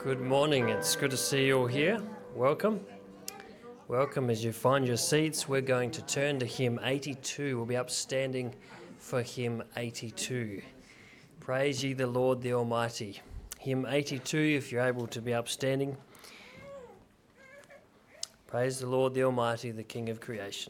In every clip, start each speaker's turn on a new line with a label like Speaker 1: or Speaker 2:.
Speaker 1: Good morning, it's good to see you all here. Welcome. Welcome as you find your seats. We're going to turn to hymn 82. We'll be upstanding for hymn 82. Praise ye the Lord the Almighty. Hymn 82, if you're able to be upstanding. Praise the Lord the Almighty, the King of creation.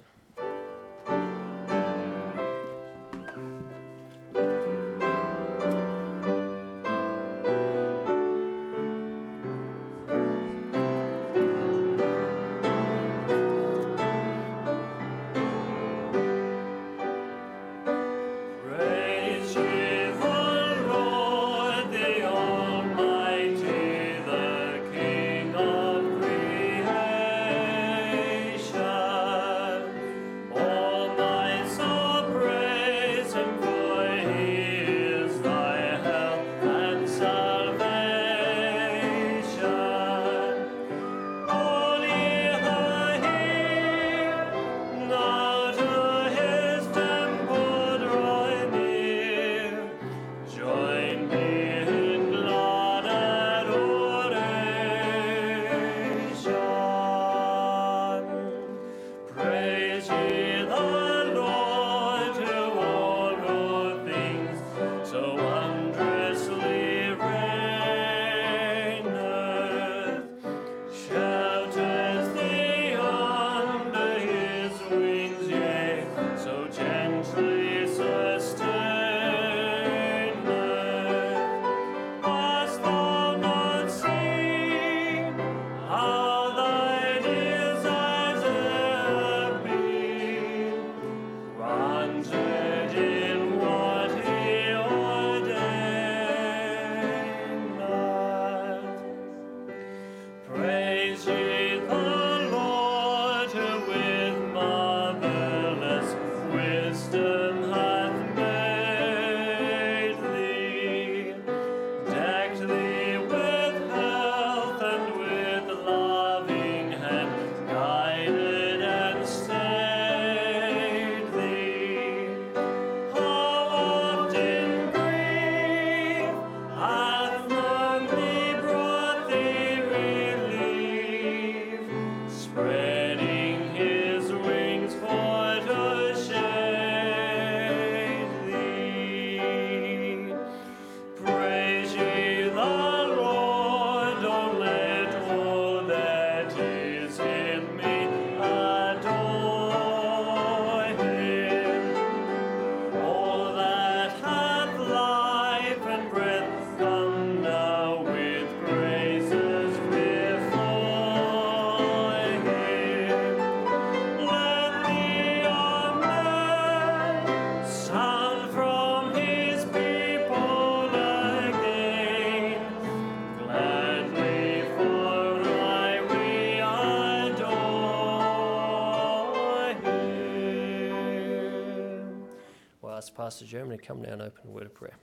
Speaker 1: Pastor Jeremy to come now and open a word of prayer.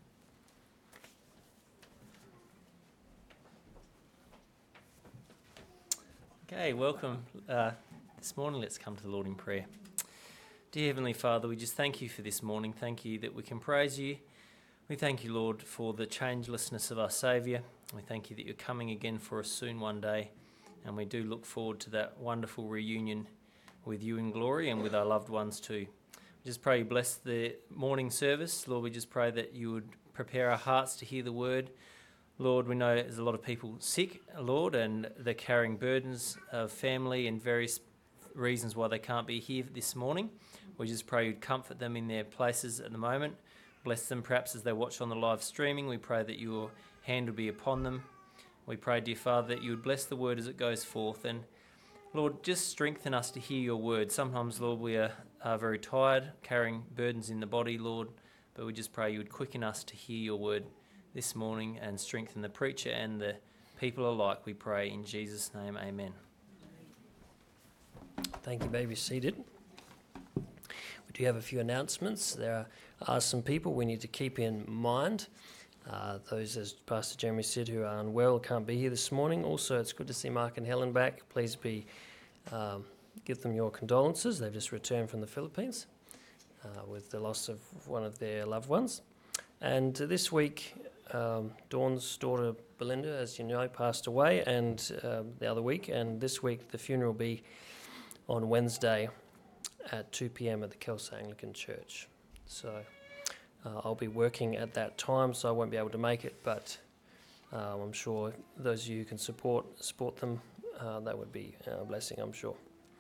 Speaker 2: Okay, welcome. This morning, let's come to the Lord in prayer. Dear Heavenly Father, we just thank you for this morning. Thank you that we can praise you. We thank you, Lord, for the changelessness of our Saviour. We thank you that you're coming again for us soon one day, and we do look forward to that wonderful reunion with you in glory and with our loved ones too. Just pray you bless the morning service. Lord, we just pray that you would prepare our hearts to hear the word. Lord, we know there's a lot of people sick, Lord, and they're carrying burdens of family and various reasons why they can't be here this morning. We just pray you'd comfort them in their places at the moment. Bless them perhaps as they watch on the live streaming. We pray that your hand would be upon them. We pray, dear Father, that you would bless the word as it goes forth. And Lord, just strengthen us to hear your word. Sometimes, Lord, we are very tired, carrying burdens in the body, Lord, but we just pray you would quicken us to hear your word this morning and strengthen the preacher and the people alike, we pray in Jesus' name, amen.
Speaker 1: Thank you, baby. Seated. We do have a few announcements. There are some people we need to keep in mind. Those, as Pastor Jeremy said, who are unwell can't be here this morning. Also, it's good to see Mark and Helen back. Please give them your condolences. They've just returned from the Philippines with the loss of one of their loved ones. And this week, Dawn's daughter Belinda, as you know, passed away, and the other week, and this week the funeral will be on Wednesday at 2 p.m. at the Kelsey Anglican Church. So I'll be working at that time, so I won't be able to make it, but I'm sure those of you who can support them, that would be a blessing, I'm sure.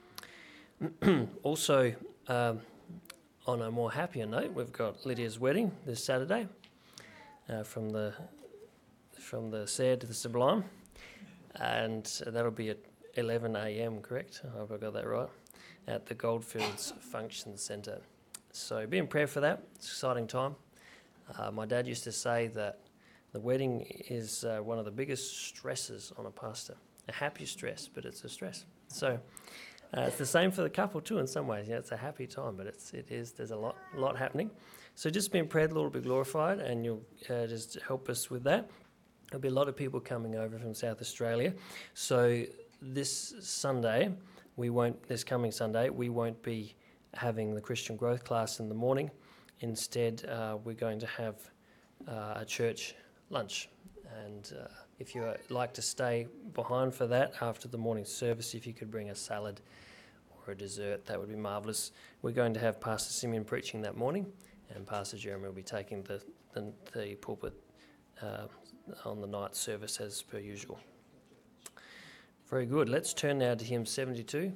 Speaker 1: Also, on a more happier note, we've got Lydia's wedding this Saturday, from the sad to the sublime, and that'll be at 11 a.m. correct? I hope I got that right, at the Goldfields Function Centre. So be in prayer for that. It's an exciting time. My dad used to say that the wedding is one of the biggest stresses on a pastor. A happy stress, but it's a stress. So it's the same for the couple too in some ways. It's a happy time, but there's a lot happening. So just be in prayer, the Lord will be glorified, and you'll just help us with that. There'll be a lot of people coming over from South Australia. So this coming Sunday, we won't be having the Christian Growth class in the morning. Instead, we're going to have a church lunch. And if you like to stay behind for that after the morning service, if you could bring a salad or a dessert, that would be marvellous. We're going to have Pastor Simeon preaching that morning, and Pastor Jeremy will be taking the pulpit on the night service as per usual. Very good. Let's turn now to hymn 72.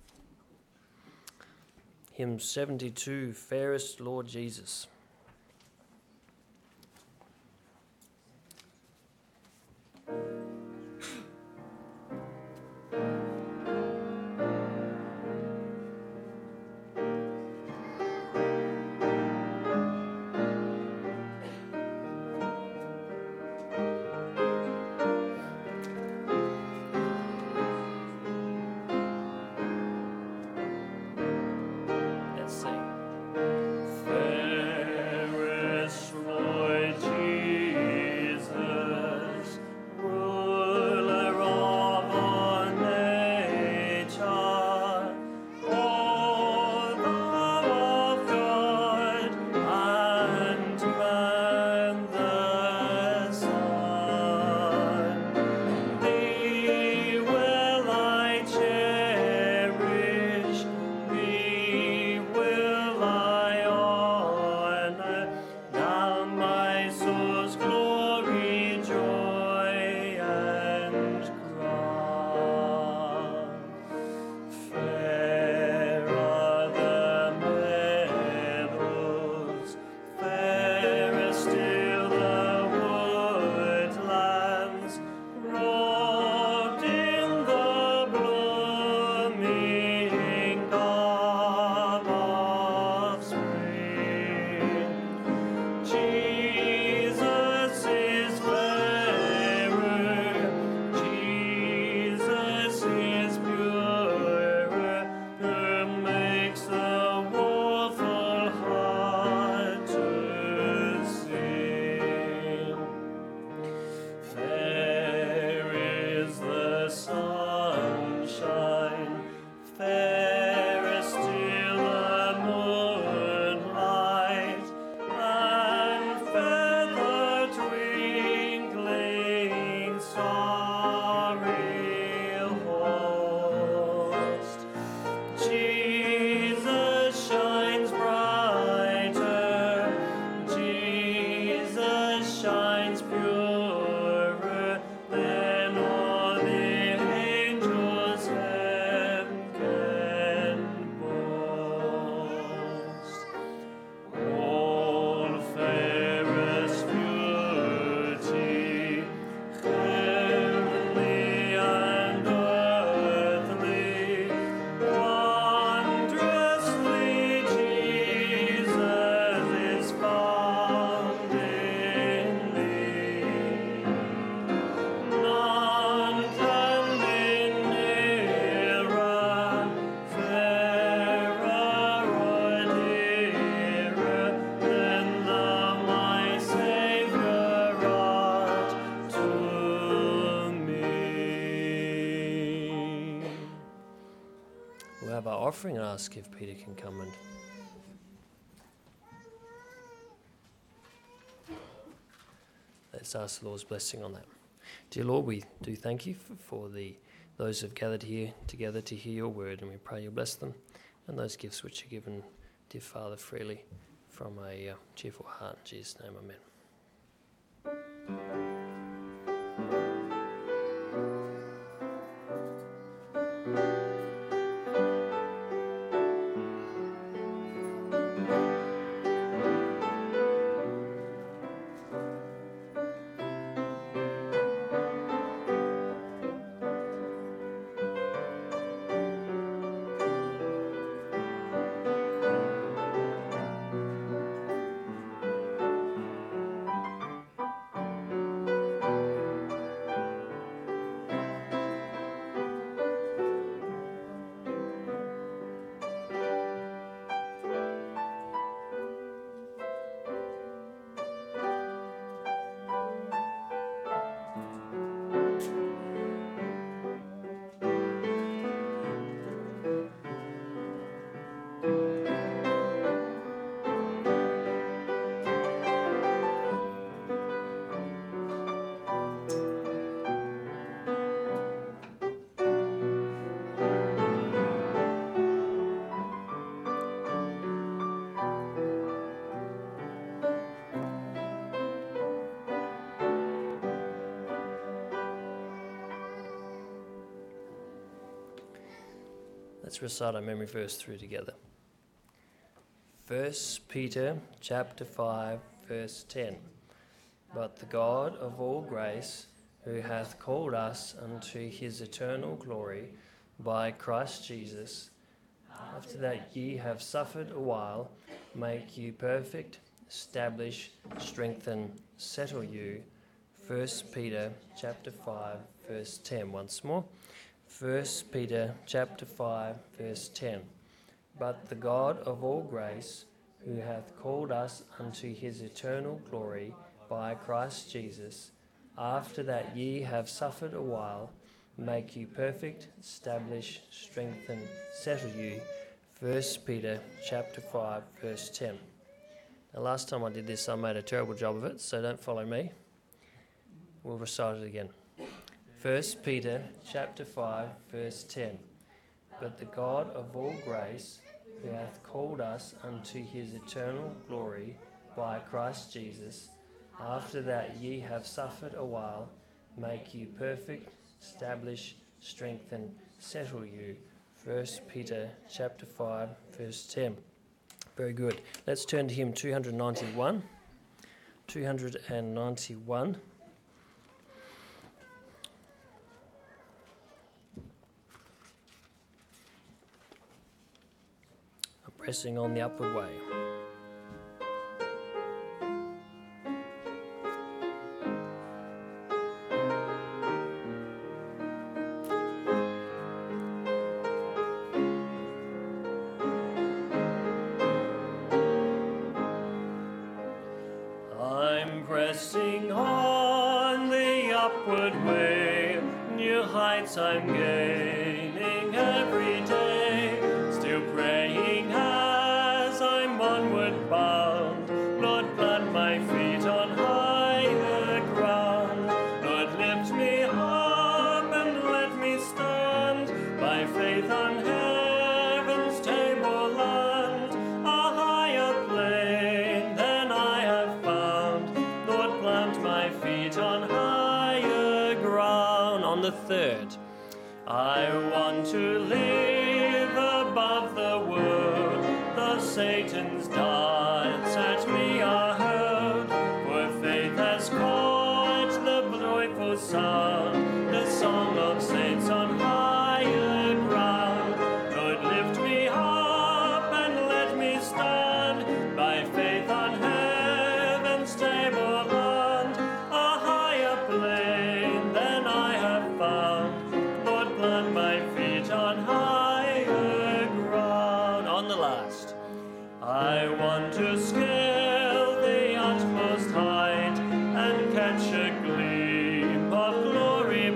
Speaker 1: Hymn 72, Fairest Lord Jesus. Offering and ask if Peter can come and let's Let's ask the Lord's blessing on that. Dear Lord, we do thank you for those who have gathered here together to hear your word, and we pray you bless them and those gifts which are given, dear Father, freely from a cheerful heart. In Jesus' name, amen. Let's recite our memory verse through together. 1 Peter chapter 5, verse 10. But the God of all grace, who hath called us unto his eternal glory by Christ Jesus, after that ye have suffered a while, make you perfect, establish, strengthen, settle you. 1 Peter chapter 5, verse 10. Once more. 1 Peter chapter 5, verse 10. But the God of all grace, who hath called us unto his eternal glory by Christ Jesus, after that ye have suffered a while, make you perfect, establish, strengthen, settle you. 1 Peter chapter 5, verse 10. Now, last time I did this, I made a terrible job of it, so don't follow me. We'll recite it again. 1 Peter chapter 5, verse 10. But the God of all grace, who hath called us unto his eternal glory by Christ Jesus, after that ye have suffered a while, make you perfect, establish, strengthen, settle you. 1 Peter chapter 5, verse 10. Very good. Let's turn to hymn 291. 291. Pressing on the upward way. I'm pressing on the upward way, new heights I'm gaining every day, still praying as I'm onward bound. Lord, plant my feet on higher ground. Lord, lift me up and let me stand by faith on heaven's tableland, a higher plane than I have found. Lord, plant my feet on higher ground. On the third, I want to live above the world. The Satan's darts at me are hurled, for faith has caught the joyful sound, the song of saints on higher ground. Lord, lift me up and let me stand by faith on heaven's tableland, a higher plane than I have found. Lord, plant my feet on higher ground. On the last, I want to scale the utmost height and catch a gleam of glory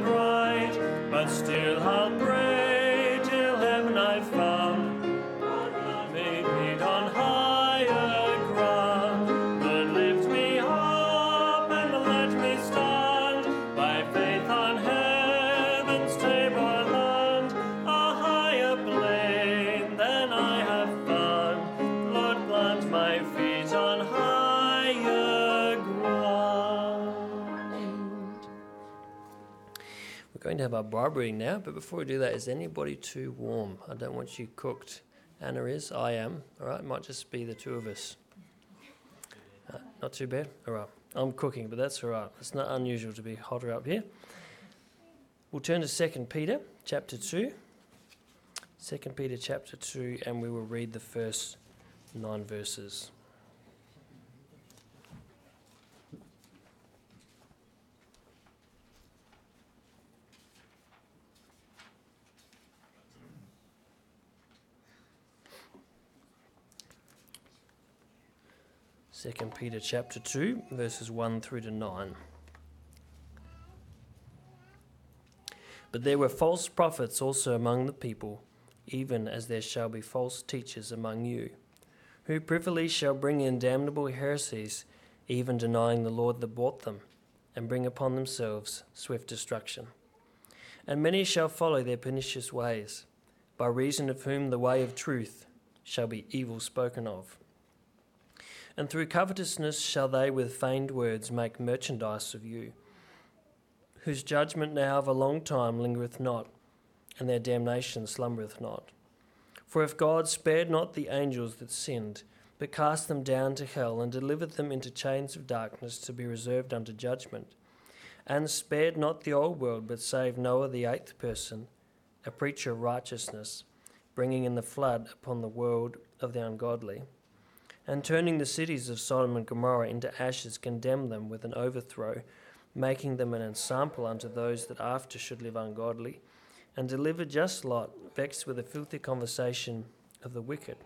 Speaker 1: We're going to have our Bible reading now, but before we do that, is anybody too warm? I don't want you cooked. Anna is, I am. All right, it might just be the two of us. Not too bad? All right, I'm cooking, but that's all right. It's not unusual to be hotter up here. We'll turn to 2 Peter chapter 2. 2 Peter chapter 2, and we will read the first 9 verses. Second Peter chapter 2, verses 1 through to 9. But there were false prophets also among the people, even as there shall be false teachers among you, who privily shall bring in damnable heresies, even denying the Lord that bought them, and bring upon themselves swift destruction. And many shall follow their pernicious ways, by reason of whom the way of truth shall be evil spoken of. And through covetousness shall they with feigned words make merchandise of you, whose judgment now of a long time lingereth not, and their damnation slumbereth not. For if God spared not the angels that sinned, but cast them down to hell, and delivered them into chains of darkness to be reserved unto judgment, and spared not the old world, but saved Noah the 8th person, a preacher of righteousness, bringing in the flood upon the world of the ungodly, and turning the cities of Sodom and Gomorrah into ashes, condemned them with an overthrow, making them an ensample unto those that after should live ungodly, and delivered just Lot, vexed with the filthy conversation of the wicked.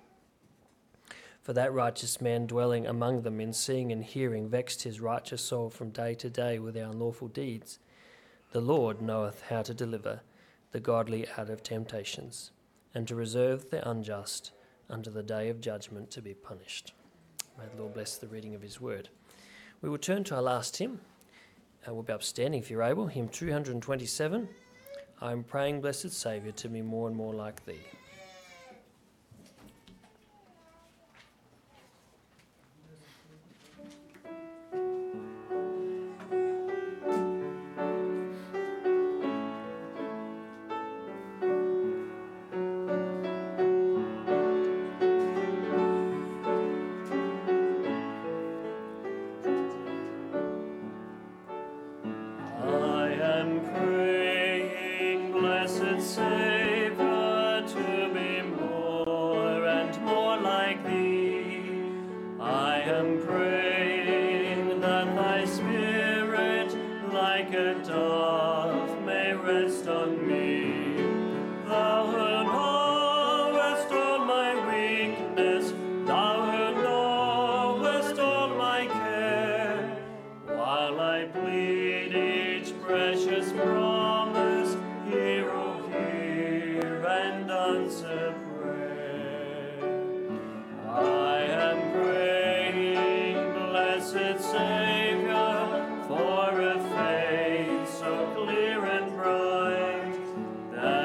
Speaker 1: For that righteous man dwelling among them in seeing and hearing vexed his righteous soul from day to day with their unlawful deeds. The Lord knoweth how to deliver the godly out of temptations, and to reserve the unjust unto the day of judgment to be punished. May the Lord bless the reading of his word. We will turn to our last hymn. We'll be upstanding if you're able. Hymn 227. I am praying, blessed Saviour, to be more and more like thee.
Speaker 3: For a faith so clear and bright, that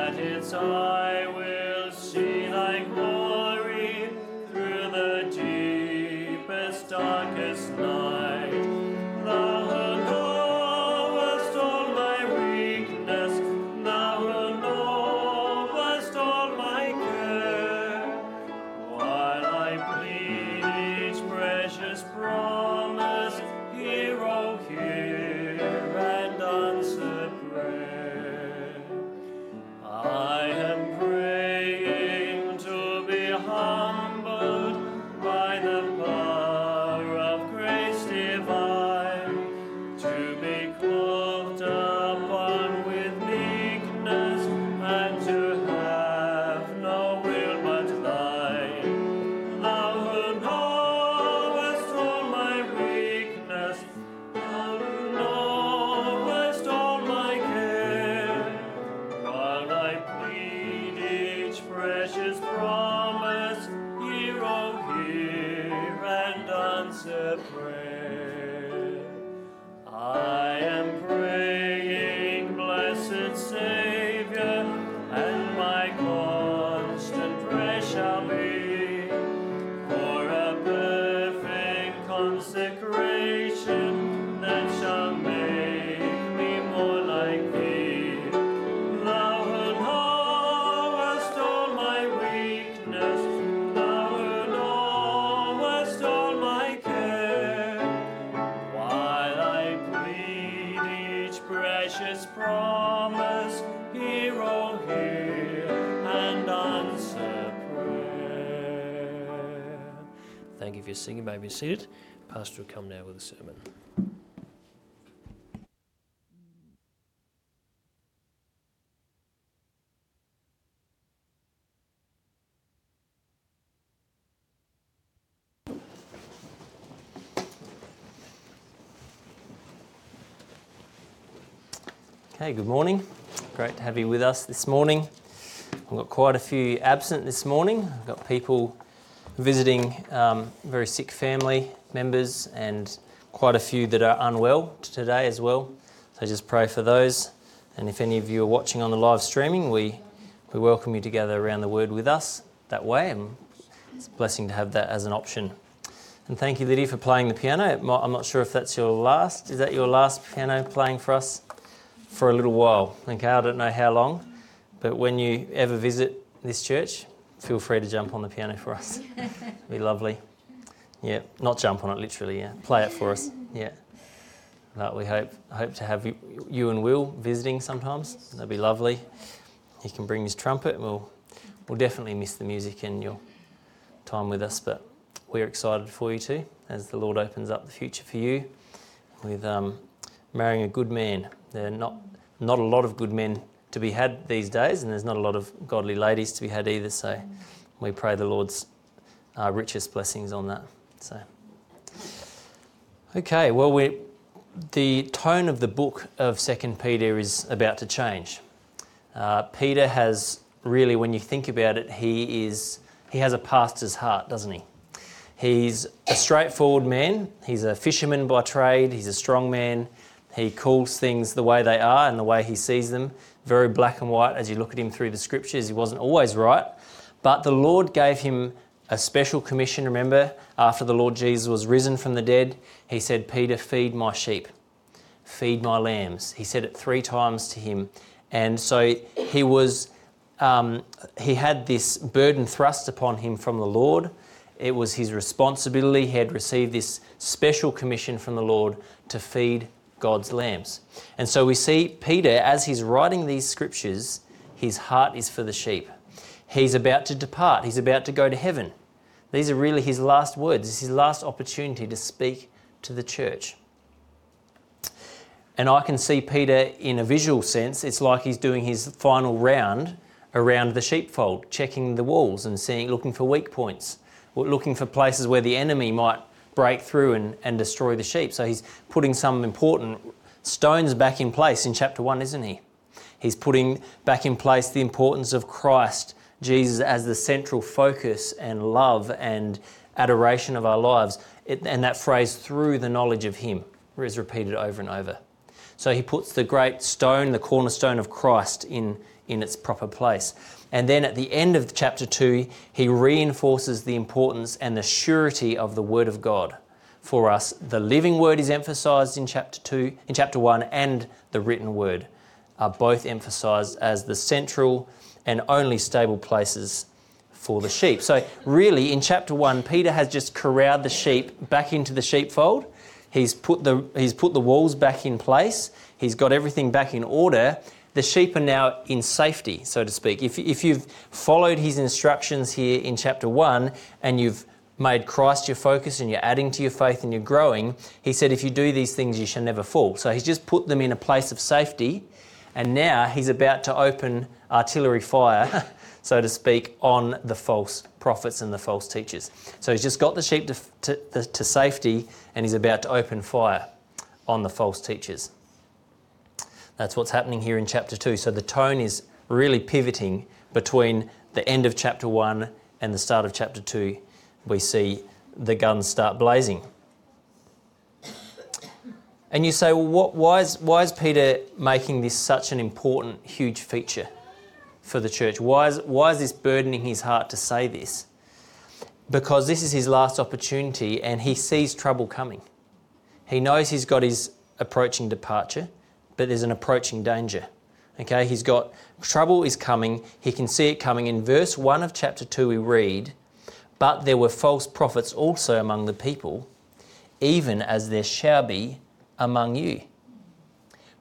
Speaker 1: precious promise, hear, oh hear, and answer prayer. Thank you for your singing. You may be seated. Pastor will come now with a sermon.
Speaker 2: Okay, good morning. Great to have you with us this morning. I've got quite a few absent this morning. I've got people visiting very sick family members and quite a few that are unwell today as well. So just pray for those. And if any of you are watching on the live streaming, we welcome you to gather around the Word with us that way. And it's a blessing to have that as an option. And thank you, Lydia, for playing the piano. I'm not sure if that's your last. Is that your last piano playing for us? For a little while. Okay, I don't know how long, but when you ever visit this church, feel free to jump on the piano for us. It'd be lovely. Yeah, not jump on it literally, yeah. Play it for us, yeah. But we hope to have you and Will visiting sometimes. That'd be lovely. He can bring his trumpet. We'll definitely miss the music and your time with us, but we're excited for you too, as the Lord opens up the future for you with marrying a good man. There are not a lot of good men to be had these days, and there's not a lot of godly ladies to be had either, so we pray the Lord's richest blessings on that. So, okay, well, the tone of the book of 2 Peter is about to change. Peter has really, when you think about it, he has a pastor's heart, doesn't he? He's a straightforward man. He's a fisherman by trade. He's a strong man. He calls things the way they are and the way he sees them, very black and white as you look at him through the scriptures. He wasn't always right, but the Lord gave him a special commission. Remember, after the Lord Jesus was risen from the dead, he said, Peter, feed my sheep, feed my lambs. He said it 3 times to him. And so he had this burden thrust upon him from the Lord. It was his responsibility. He had received this special commission from the Lord to feed God's lambs. And so we see Peter, as he's writing these scriptures, his heart is for the sheep. He's about to depart. He's about to go to heaven. These are really his last words. It's his last opportunity to speak to the church. And I can see Peter in a visual sense. It's like he's doing his final round around the sheepfold, checking the walls and looking for weak points, looking for places where the enemy might break through and destroy the sheep. So he's putting some important stones back in place in chapter 1, isn't he? He's putting back in place the importance of Christ, Jesus, as the central focus and love and adoration of our lives. And that phrase, through the knowledge of him, is repeated over and over. So he puts the great stone, the cornerstone of Christ in its proper place. And then at the end of chapter 2, he reinforces the importance and the surety of the Word of God for us. The living Word is emphasised in chapter 1, and the written Word are both emphasised as the central and only stable places for the sheep. So really, in chapter 1, Peter has just corralled the sheep back into the sheepfold. He's put the walls back in place. He's got everything back in order. The sheep are now in safety, so to speak. If you've followed his instructions here in chapter 1 and you've made Christ your focus and you're adding to your faith and you're growing, he said, if you do these things, you shall never fall. So he's just put them in a place of safety, and now he's about to open artillery fire, so to speak, on the false prophets and the false teachers. So he's just got the sheep to safety, and he's about to open fire on the false teachers. That's what's happening here in chapter 2. So the tone is really pivoting between the end of chapter 1 and the start of chapter 2. We see the guns start blazing. And you say, well, why is Peter making this such an important, huge feature for the church? Why is this burdening his heart to say this? Because this is his last opportunity and he sees trouble coming. He knows he's got his approaching departure, but there's an approaching danger. Okay, he's got trouble is coming. He can see it coming. In verse 1 of chapter 2 we read, but there were false prophets also among the people, even as there shall be among you,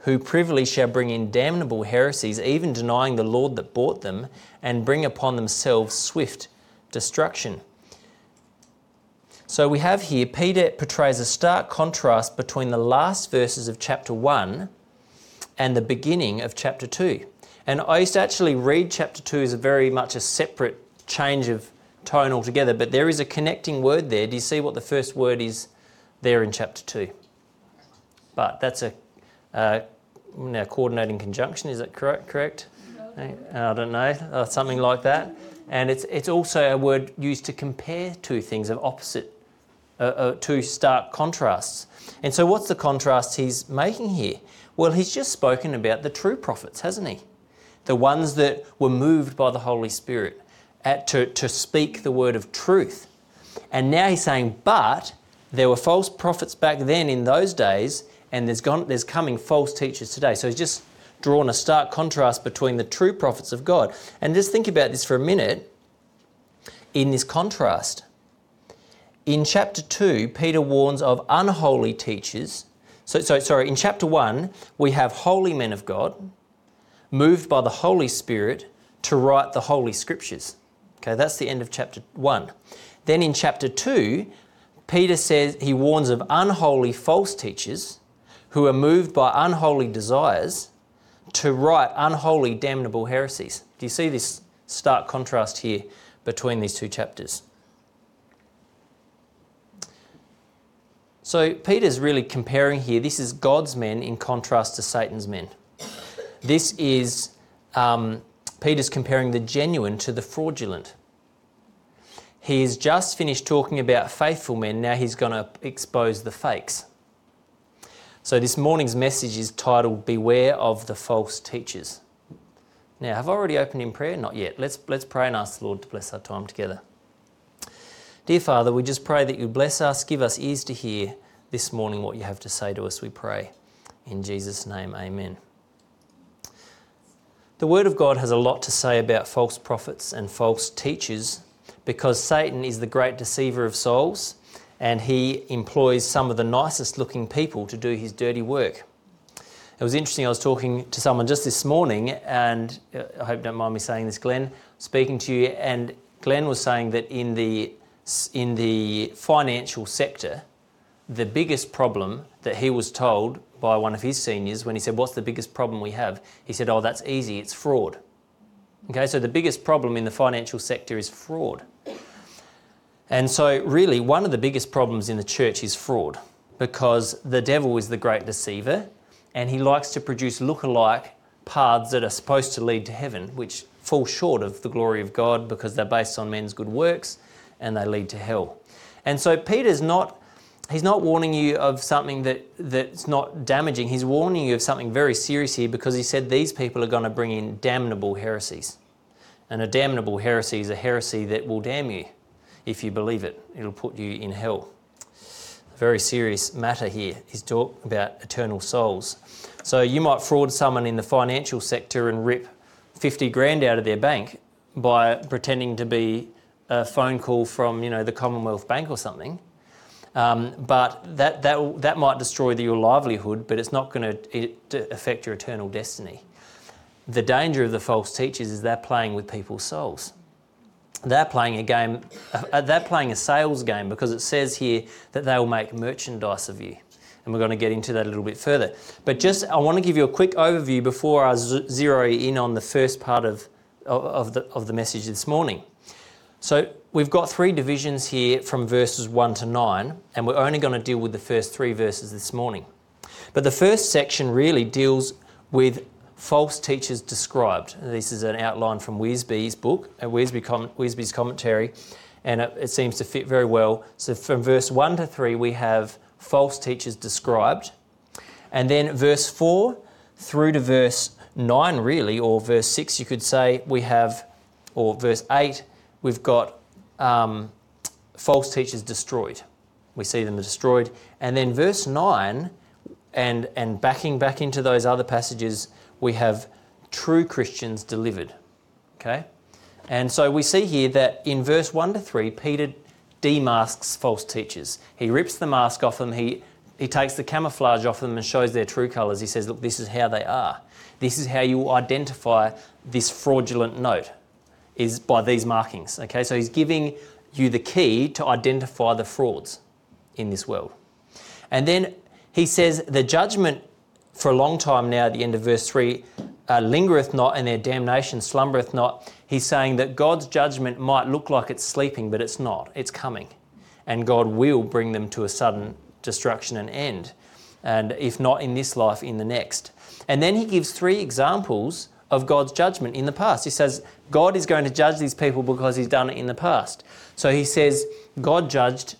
Speaker 2: who privily shall bring in damnable heresies, even denying the Lord that bought them, and bring upon themselves swift destruction. So we have here, Peter portrays a stark contrast between the last verses of chapter 1 and the beginning of chapter 2. And I used to actually read chapter 2 as very much a separate change of tone altogether, but there is a connecting word there. Do you see what the first word is there in chapter 2? But that's a coordinating conjunction, is that correct? No. I don't know, something like that. And it's also a word used to compare two things of opposite, two stark contrasts. And so what's the contrast he's making here? Well, he's just spoken about the true prophets, hasn't he? The ones that were moved by the Holy Spirit to speak the word of truth. And now he's saying, but there were false prophets back then in those days, and there's coming false teachers today. So he's just drawn a stark contrast between the true prophets of God. And just think about this for a minute in this contrast. In chapter 2, Peter warns of unholy teachers. In chapter 1, we have holy men of God, moved by the Holy Spirit to write the Holy Scriptures. Okay, that's the end of chapter 1. Then in chapter 2, Peter says he warns of unholy false teachers who are moved by unholy desires to write unholy, damnable heresies. Do you see this stark contrast here between these two chapters? So Peter's really comparing here, this is God's men in contrast to Satan's men. This is, Peter's comparing the genuine to the fraudulent. He has just finished talking about faithful men, now he's going to expose the fakes. So this morning's message is titled, Beware of the False Teachers. Now, have I already opened in prayer? Not yet. Let's pray and ask the Lord to bless our time together. Dear Father, we just pray that you bless us, give us ears to hear this morning what you have to say to us, we pray. In Jesus' name, amen. The Word of God has a lot to say about false prophets and false teachers because Satan is the great deceiver of souls and he employs some of the nicest looking people to do his dirty work. It was interesting, I was talking to someone just this morning, and I hope you don't mind me saying this, Glenn, speaking to you, and Glenn was saying that in the financial sector, the biggest problem that he was told by one of his seniors when he said, what's the biggest problem we have? He said, oh, that's easy, it's fraud. Okay, so the biggest problem in the financial sector is fraud. And so really one of the biggest problems in the church is fraud because the devil is the great deceiver and he likes to produce look-alike paths that are supposed to lead to heaven, which fall short of the glory of God because they're based on men's good works and they lead to hell. And so Peter's he's not warning you of something that's not damaging. He's warning you of something very serious here because he said these people are going to bring in damnable heresies. And a damnable heresy is a heresy that will damn you. If you believe it, it'll put you in hell. A very serious matter here. He's talking about eternal souls. So you might fraud someone in the financial sector and rip 50 grand out of their bank by pretending to be a phone call from, the Commonwealth Bank or something. But that might destroy your livelihood, but it's not going to affect your eternal destiny. The danger of the false teachers is they're playing with people's souls. They're playing a game, they're playing a sales game because it says here that they will make merchandise of you. And we're going to get into that a little bit further. But I want to give you a quick overview before I zero in on the first part of the message this morning. So we've got three divisions here from verses 1 to 9, and we're only going to deal with the first three verses this morning. But the first section really deals with false teachers described. This is an outline from Wiersbe's book, Wiersbe's commentary, and it seems to fit very well. So from verse 1 to 3 we have false teachers described, and then verse 4 through to verse 9 really, or verse 6 you could say, we have, or verse 8, we've got false teachers destroyed. We see them destroyed. And then verse 9, and backing back into those other passages, we have true Christians delivered, okay? And so we see here that in verse 1 to 3, Peter demasks false teachers. He rips the mask off them, he he takes the camouflage off them and shows their true colours. He says, look, this is how they are. This is how you identify this fraudulent note, is by these markings. Okay, so he's giving you the key to identify the frauds in this world. And then he says the judgment for a long time now at the end of verse 3 lingereth not, and their damnation slumbereth not. He's saying that God's judgment might look like it's sleeping, but it's not. It's coming. And God will bring them to a sudden destruction and end. And if not in this life, in the next. And then he gives 3 examples of God's judgment in the past. He says God is going to judge these people because he's done it in the past. So he says God judged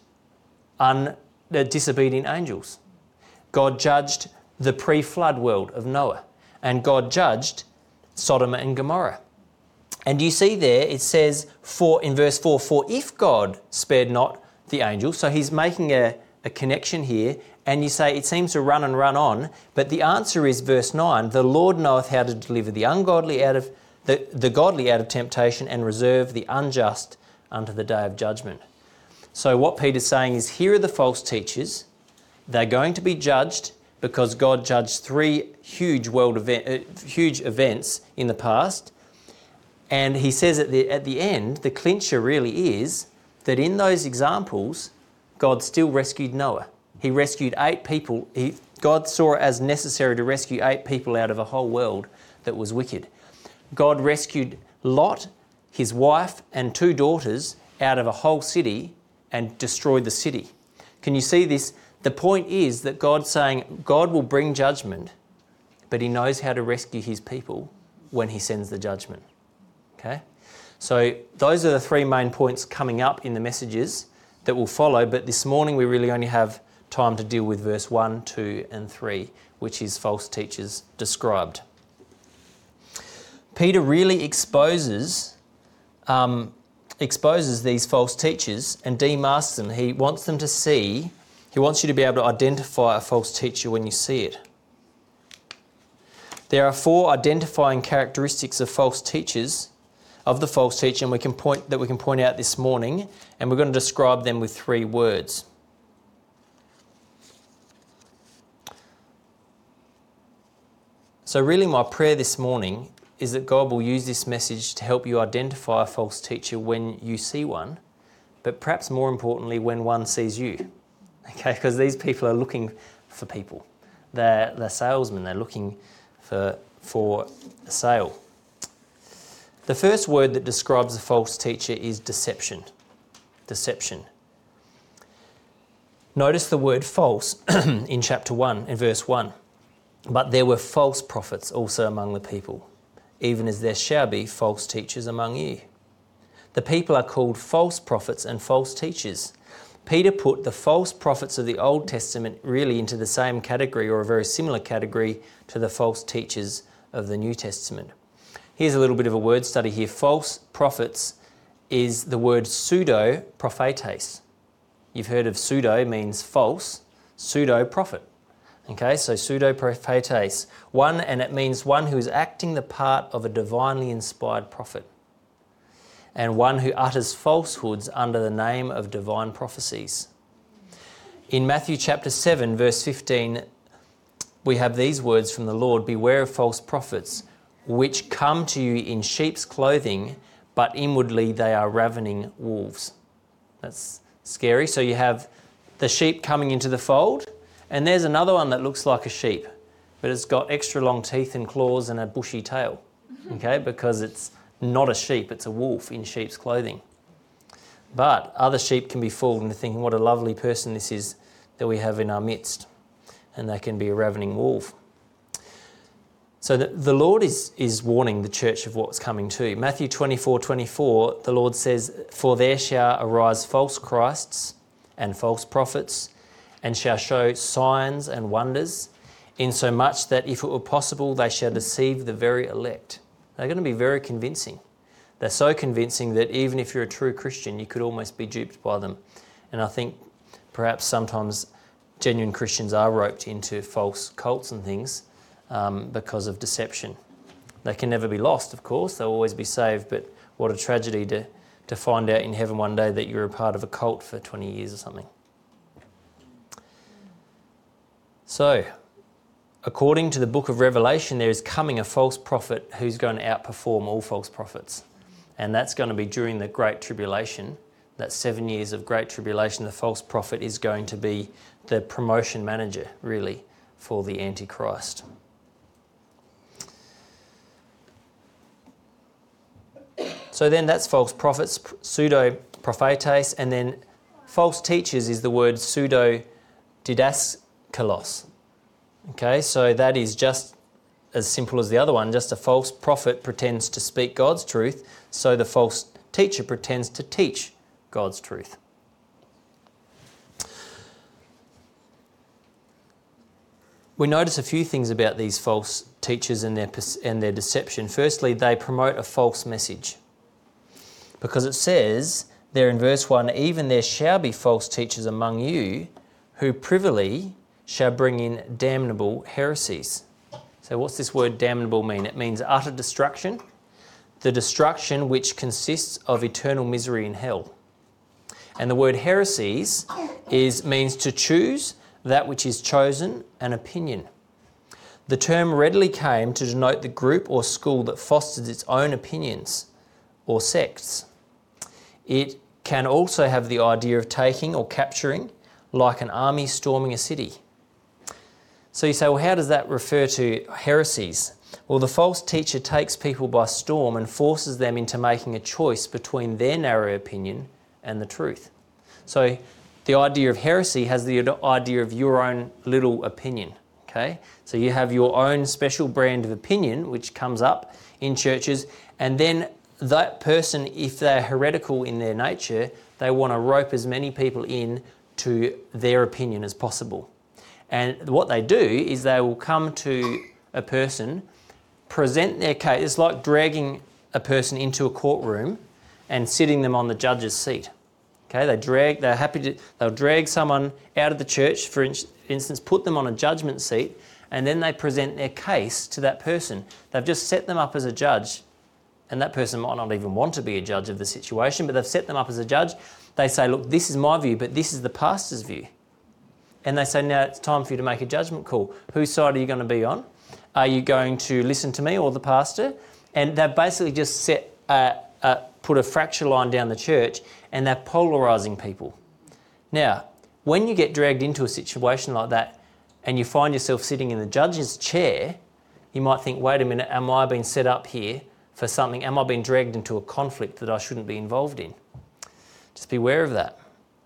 Speaker 2: disobedient angels. God judged the pre-flood world of Noah. And God judged Sodom and Gomorrah. And you see there, it says in verse 4, for if God spared not the angels, so he's making a connection here, and you say it seems to run and run on, but the answer is verse 9, the Lord knoweth how to deliver the ungodly out of the godly out of temptation, and reserve the unjust unto the day of judgment. So what Peter's saying is, here are the false teachers. They're going to be judged because God judged 3 huge events in the past. And he says at the end, the clincher really is that in those examples, God still rescued Noah. He rescued 8 people. God saw it as necessary to rescue 8 people out of a whole world that was wicked. God rescued Lot, his wife, and 2 daughters out of a whole city and destroyed the city. Can you see this? The point is that God's saying God will bring judgment, but he knows how to rescue his people when he sends the judgment. Okay? So those are the 3 main points coming up in the messages that will follow, but this morning we really only have time to deal with verse 1, 2 and 3, which is false teachers described. Peter really exposes these false teachers and demasks them. He wants them to see, he wants you to be able to identify a false teacher when you see it. There are 4 identifying characteristics of false teachers, of the false teacher, and we can point out this morning, and we're going to describe them with 3 words. So really my prayer this morning is that God will use this message to help you identify a false teacher when you see one, but perhaps more importantly when one sees you. Okay, because these people are looking for people. They're salesmen, they're looking for a sale. The first word that describes a false teacher is deception. Deception. Notice the word false in chapter 1, in verse 1. But there were false prophets also among the people, even as there shall be false teachers among you. The people are called false prophets and false teachers. Peter put the false prophets of the Old Testament really into the same category, or a very similar category, to the false teachers of the New Testament. Here's a little bit of a word study here. False prophets is the word pseudo-prophetes. You've heard of pseudo means false, pseudo-prophet. Okay, so pseudo-prophetes. One, and it means one who is acting the part of a divinely inspired prophet, and one who utters falsehoods under the name of divine prophecies. In Matthew chapter 7, verse 15, we have these words from the Lord, beware of false prophets, which come to you in sheep's clothing, but inwardly they are ravening wolves. That's scary. So you have the sheep coming into the fold, and there's another one that looks like a sheep, but it's got extra long teeth and claws and a bushy tail, okay, because it's not a sheep, it's a wolf in sheep's clothing. But other sheep can be fooled into thinking what a lovely person this is that we have in our midst, and they can be a ravening wolf. So the Lord is warning the church of what's coming too. Matthew 24:24, the Lord says, for there shall arise false Christs and false prophets, and shall show signs and wonders, insomuch that if it were possible, they shall deceive the very elect. They're going to be very convincing. They're so convincing that even if you're a true Christian, you could almost be duped by them. And I think perhaps sometimes genuine Christians are roped into false cults and things because of deception. They can never be lost, of course. They'll always be saved, but what a tragedy to find out in heaven one day that you're a part of a cult for 20 years or something. So, according to the book of Revelation, there is coming a false prophet who's going to outperform all false prophets. And that's going to be during the Great Tribulation. That 7 years of Great Tribulation, the false prophet is going to be the promotion manager, really, for the Antichrist. So then that's false prophets, pseudo-prophetes, and then false teachers is the word pseudo-didaskalos. Okay, so that is just as simple as the other one. Just a false prophet pretends to speak God's truth, so the false teacher pretends to teach God's truth. We notice a few things about these false teachers and their deception. Firstly, they promote a false message. Because it says there in verse 1, even there shall be false teachers among you who privily shall bring in damnable heresies. So what's this word damnable mean? It means utter destruction, the destruction which consists of eternal misery in hell. And the word heresies means to choose, that which is chosen, an opinion. The term readily came to denote the group or school that fosters its own opinions or sects. It can also have the idea of taking or capturing, like an army storming a city. So you say, well, how does that refer to heresies? Well, the false teacher takes people by storm and forces them into making a choice between their narrow opinion and the truth. So the idea of heresy has the idea of your own little opinion, okay? So you have your own special brand of opinion, which comes up in churches, and then that person, if they're heretical in their nature, they want to rope as many people in to their opinion as possible. And what they do is they will come to a person, present their case. It's like dragging a person into a courtroom and sitting them on the judge's seat. Okay, they'll drag someone out of the church, for instance, put them on a judgment seat, and then they present their case to that person. They've just set them up as a judge, and that person might not even want to be a judge of the situation, but they've set them up as a judge. They say, look, this is my view, but this is the pastor's view. And they say, now it's time for you to make a judgment call. Whose side are you going to be on? Are you going to listen to me or the pastor? And they've basically just put a fracture line down the church, and they're polarising people. Now, when you get dragged into a situation like that and you find yourself sitting in the judge's chair, you might think, wait a minute, am I being set up here for something? Am I being dragged into a conflict that I shouldn't be involved in? Just be aware of that.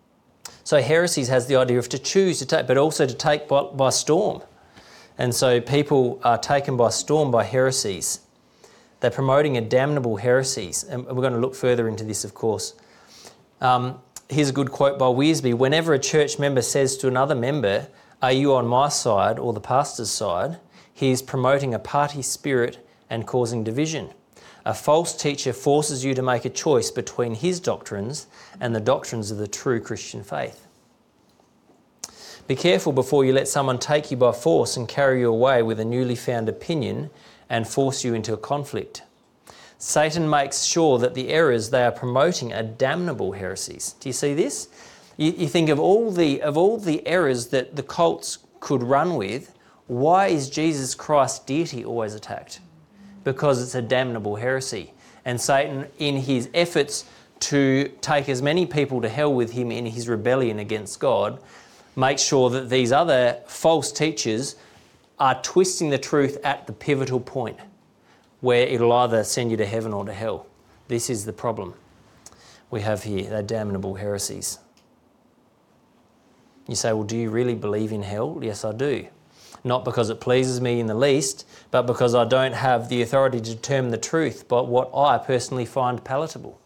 Speaker 2: So heresies has the idea of to choose to take, but also to take by storm. And so people are taken by storm by heresies. They're promoting a damnable heresies. And we're going to look further into this, of course. Here's a good quote by Wiersbe. Whenever a church member says to another member, are you on my side or the pastor's side? He is promoting a party spirit and causing division. A false teacher forces you to make a choice between his doctrines and the doctrines of the true Christian faith. Be careful before you let someone take you by force and carry you away with a newly found opinion and force you into a conflict. Satan makes sure that the errors they are promoting are damnable heresies. Do you see this? You think of all the errors that the cults could run with, why is Jesus Christ's deity always attacked? Because it's a damnable heresy. And Satan, in his efforts to take as many people to hell with him in his rebellion against God, makes sure that these other false teachers are twisting the truth at the pivotal point where it'll either send you to heaven or to hell. This is the problem we have here, they're damnable heresies. You say, well, do you really believe in hell? Yes, I do. Not because it pleases me in the least, but because I don't have the authority to determine the truth, but what I personally find palatable.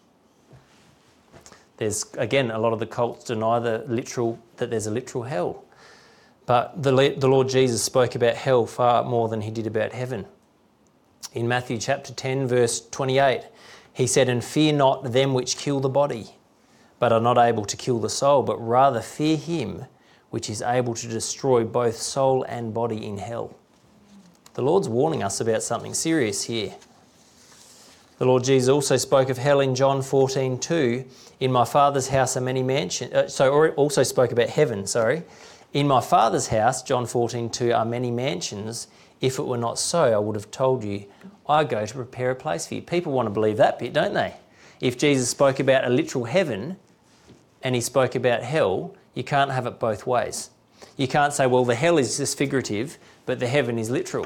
Speaker 2: There's, again, a lot of the cults deny that there's a literal hell. But the Lord Jesus spoke about hell far more than he did about heaven. In Matthew chapter 10, verse 28, he said, and fear not them which kill the body, but are not able to kill the soul, but rather fear him which is able to destroy both soul and body in hell. The Lord's warning us about something serious here. The Lord Jesus also spoke of hell in John 14:2. In my Father's house are many mansions. Also spoke about heaven, In my Father's house, John 14:2, are many mansions. If it were not so, I would have told you, I go to prepare a place for you. People want to believe that bit, don't they? If Jesus spoke about a literal heaven and he spoke about hell, you can't have it both ways. You can't say, well, the hell is just figurative, but the heaven is literal.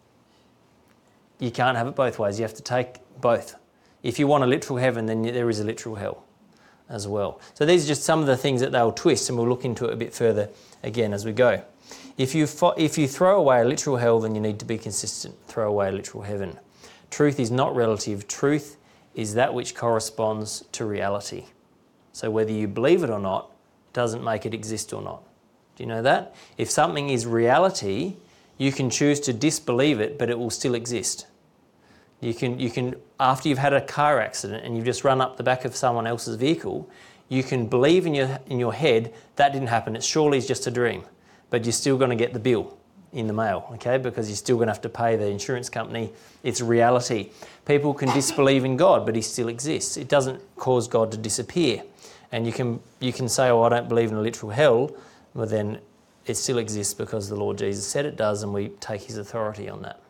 Speaker 2: You can't have it both ways. You have to take both. If you want a literal heaven, then there is a literal hell as well. So these are just some of the things that they'll twist, and we'll look into it a bit further again as we go. If you throw away a literal hell, then you need to be consistent. Throw away a literal heaven. Truth is not relative. Truth is that which corresponds to reality. So whether you believe it or not doesn't make it exist or not. Do you know that? If something is reality, you can choose to disbelieve it, but it will still exist. You can after you've had a car accident and you've just run up the back of someone else's vehicle, you can believe in your head that didn't happen. It surely is just a dream, but you're still going to get the bill in the mail, okay? Because you're still going to have to pay the insurance company. It's reality. People can disbelieve in God, but he still exists. It doesn't cause God to disappear. And you can say, oh, I don't believe in a literal hell, but then it still exists because the Lord Jesus said it does, and we take his authority on that.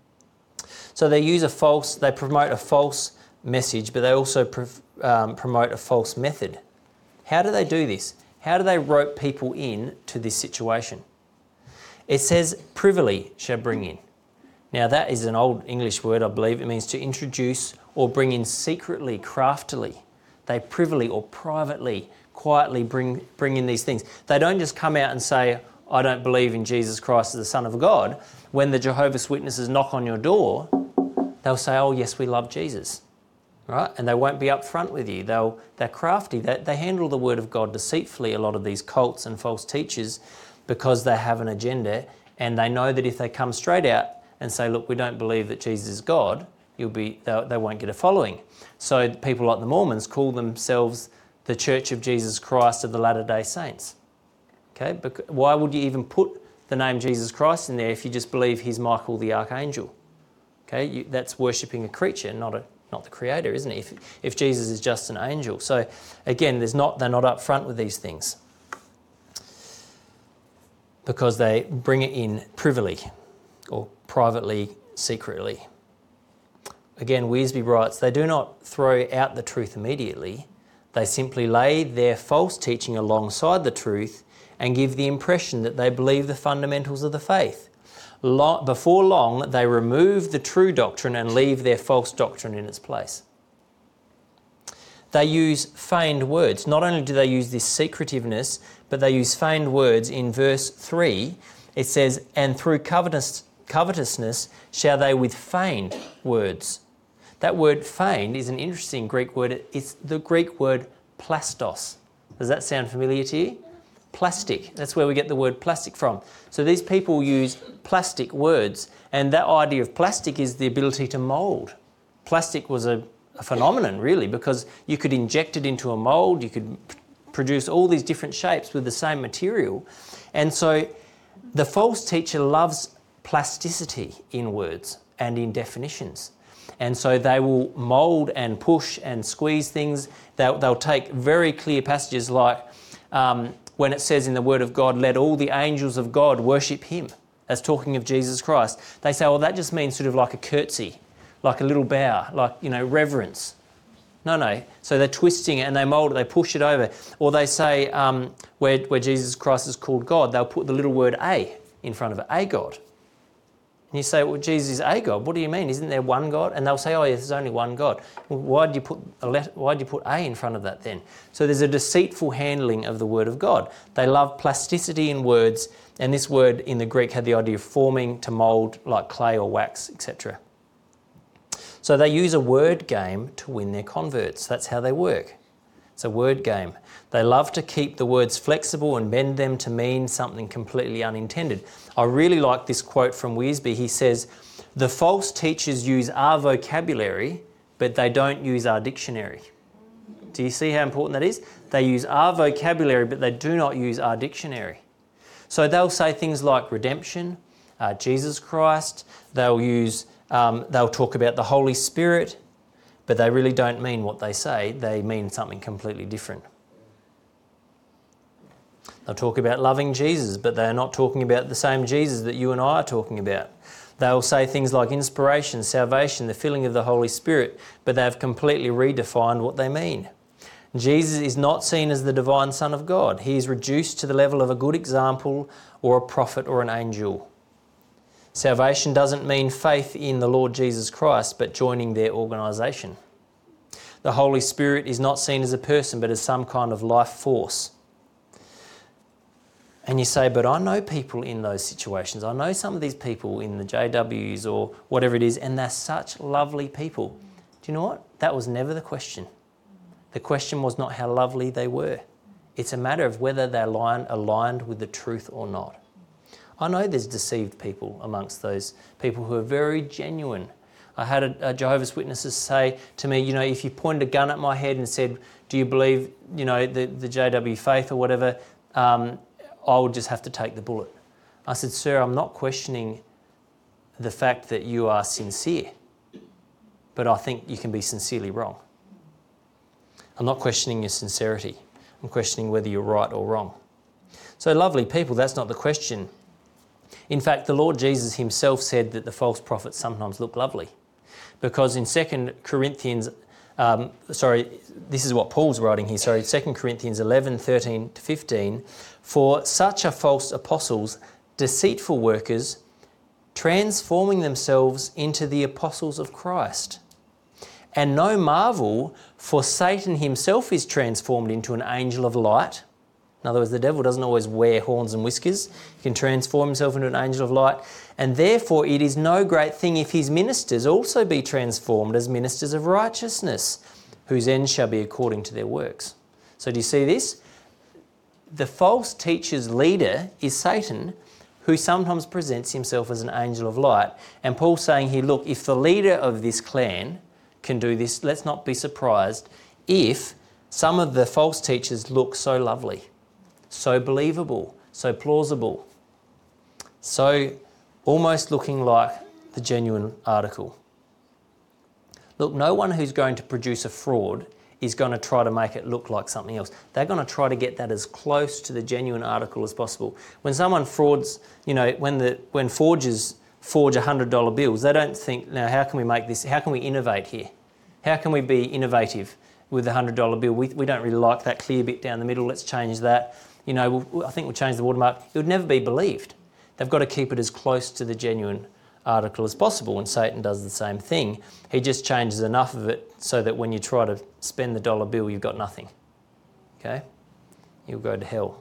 Speaker 2: So they promote a false message, but they also promote a false method. How do they do this? How do they rope people in to this situation? It says, privily shall bring in. Now that is an old English word, I believe. It means to introduce or bring in secretly, craftily. They privily or privately, quietly bring in these things. They don't just come out and say, I don't believe in Jesus Christ as the Son of God. When the Jehovah's Witnesses knock on your door, they'll say, oh yes, we love Jesus. Right? And they won't be upfront with you. They're crafty. They handle the word of God deceitfully, a lot of these cults and false teachers, because they have an agenda, and they know that if they come straight out and say, look, we don't believe that Jesus is God, they won't get a following. So people like the Mormons call themselves the Church of Jesus Christ of the Latter-day Saints. Okay? Why would you even put the name Jesus Christ in there if you just believe he's Michael the Archangel? Okay? That's worshipping a creature, not the Creator, isn't it? If Jesus is just an angel. So again, they're not upfront with these things, because they bring it in privily or privately, secretly. Again, Weisby writes, they do not throw out the truth immediately. They simply lay their false teaching alongside the truth and give the impression that they believe the fundamentals of the faith. Before long, they remove the true doctrine and leave their false doctrine in its place. They use feigned words. Not only do they use this secretiveness, but they use feigned words. In verse 3, it says, and through covetousness shall they with feigned words. That word feigned is an interesting Greek word. It's the Greek word plastos. Does that sound familiar to you? Plastic. That's where we get the word plastic from. So these people use plastic words, and that idea of plastic is the ability to mould. Plastic was a phenomenon, really, because you could inject it into a mould, you could produce all these different shapes with the same material. And so the false teacher loves plasticity in words and in definitions. And so they will mould and push and squeeze things. They'll take very clear passages like when it says in the Word of God, let all the angels of God worship him. That's talking of Jesus Christ. They say, well, that just means sort of like a curtsy, like a little bow, like, reverence. No. So they're twisting it and they mould it, they push it over. Or they say where Jesus Christ is called God, they'll put the little word a in front of it, a God. And you say, well, Jesus is a God. What do you mean? Isn't there one God? And they'll say, oh, yes, there's only one God. Well, why'd you put a in front of that then? So there's a deceitful handling of the word of God. They love plasticity in words, and this word in the Greek had the idea of forming to mould like clay or wax, etc. So they use a word game to win their converts. That's how they work. It's a word game. They love to keep the words flexible and bend them to mean something completely unintended. I really like this quote from Weisby. He says, the false teachers use our vocabulary, but they don't use our dictionary. Do you see how important that is? They use our vocabulary, but they do not use our dictionary. So they'll say things like redemption, Jesus Christ. They'll talk about the Holy Spirit, but they really don't mean what they say. They mean something completely different. They'll talk about loving Jesus, but they're not talking about the same Jesus that you and I are talking about. They'll say things like inspiration, salvation, the filling of the Holy Spirit, but they've completely redefined what they mean. Jesus is not seen as the divine Son of God. He is reduced to the level of a good example or a prophet or an angel. Salvation doesn't mean faith in the Lord Jesus Christ, but joining their organisation. The Holy Spirit is not seen as a person, but as some kind of life force. And you say, but I know people in those situations. I know some of these people in the JWs or whatever it is, and they're such lovely people. Do you know what? That was never the question. The question was not how lovely they were. It's a matter of whether they're aligned with the truth or not. I know there's deceived people amongst those people who are very genuine. I had a Jehovah's Witnesses say to me, if you pointed a gun at my head and said, do you believe, the JW faith or whatever, I would just have to take the bullet. I said, sir, I'm not questioning the fact that you are sincere, but I think you can be sincerely wrong. I'm not questioning your sincerity. I'm questioning whether you're right or wrong. So lovely people, that's not the question. In fact, the Lord Jesus himself said that the false prophets sometimes look lovely, because in 2 Corinthians, this is what Paul's writing here, 2 Corinthians 11, 13 to 15, for such are false apostles, deceitful workers, transforming themselves into the apostles of Christ. And no marvel, for Satan himself is transformed into an angel of light. In other words, the devil doesn't always wear horns and whiskers. He can transform himself into an angel of light. And therefore it is no great thing if his ministers also be transformed as ministers of righteousness, whose end shall be according to their works. So do you see this? The false teacher's leader is Satan, who sometimes presents himself as an angel of light. And Paul's saying here, look, if the leader of this clan can do this, let's not be surprised if some of the false teachers look so lovely, so believable, so plausible, so almost looking like the genuine article. Look, no one who's going to produce a fraud is going to try to make it look like something else. They're going to try to get that as close to the genuine article as possible. When someone frauds, when forgers forge $100 bills, they don't think, now how can we make this, how can we innovate here? How can we be innovative with the $100 bill? We don't really like that clear bit down the middle, let's change that. I think we'll change the watermark. It would never be believed. They've got to keep it as close to the genuine article as possible, and Satan does the same thing. He just changes enough of it so that when you try to spend the dollar bill, you've got nothing. Okay? You'll go to hell.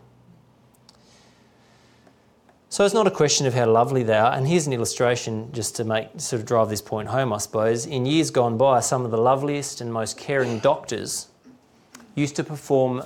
Speaker 2: So it's not a question of how lovely they are, and here's an illustration just to drive this point home, I suppose. In years gone by, some of the loveliest and most caring doctors used to perform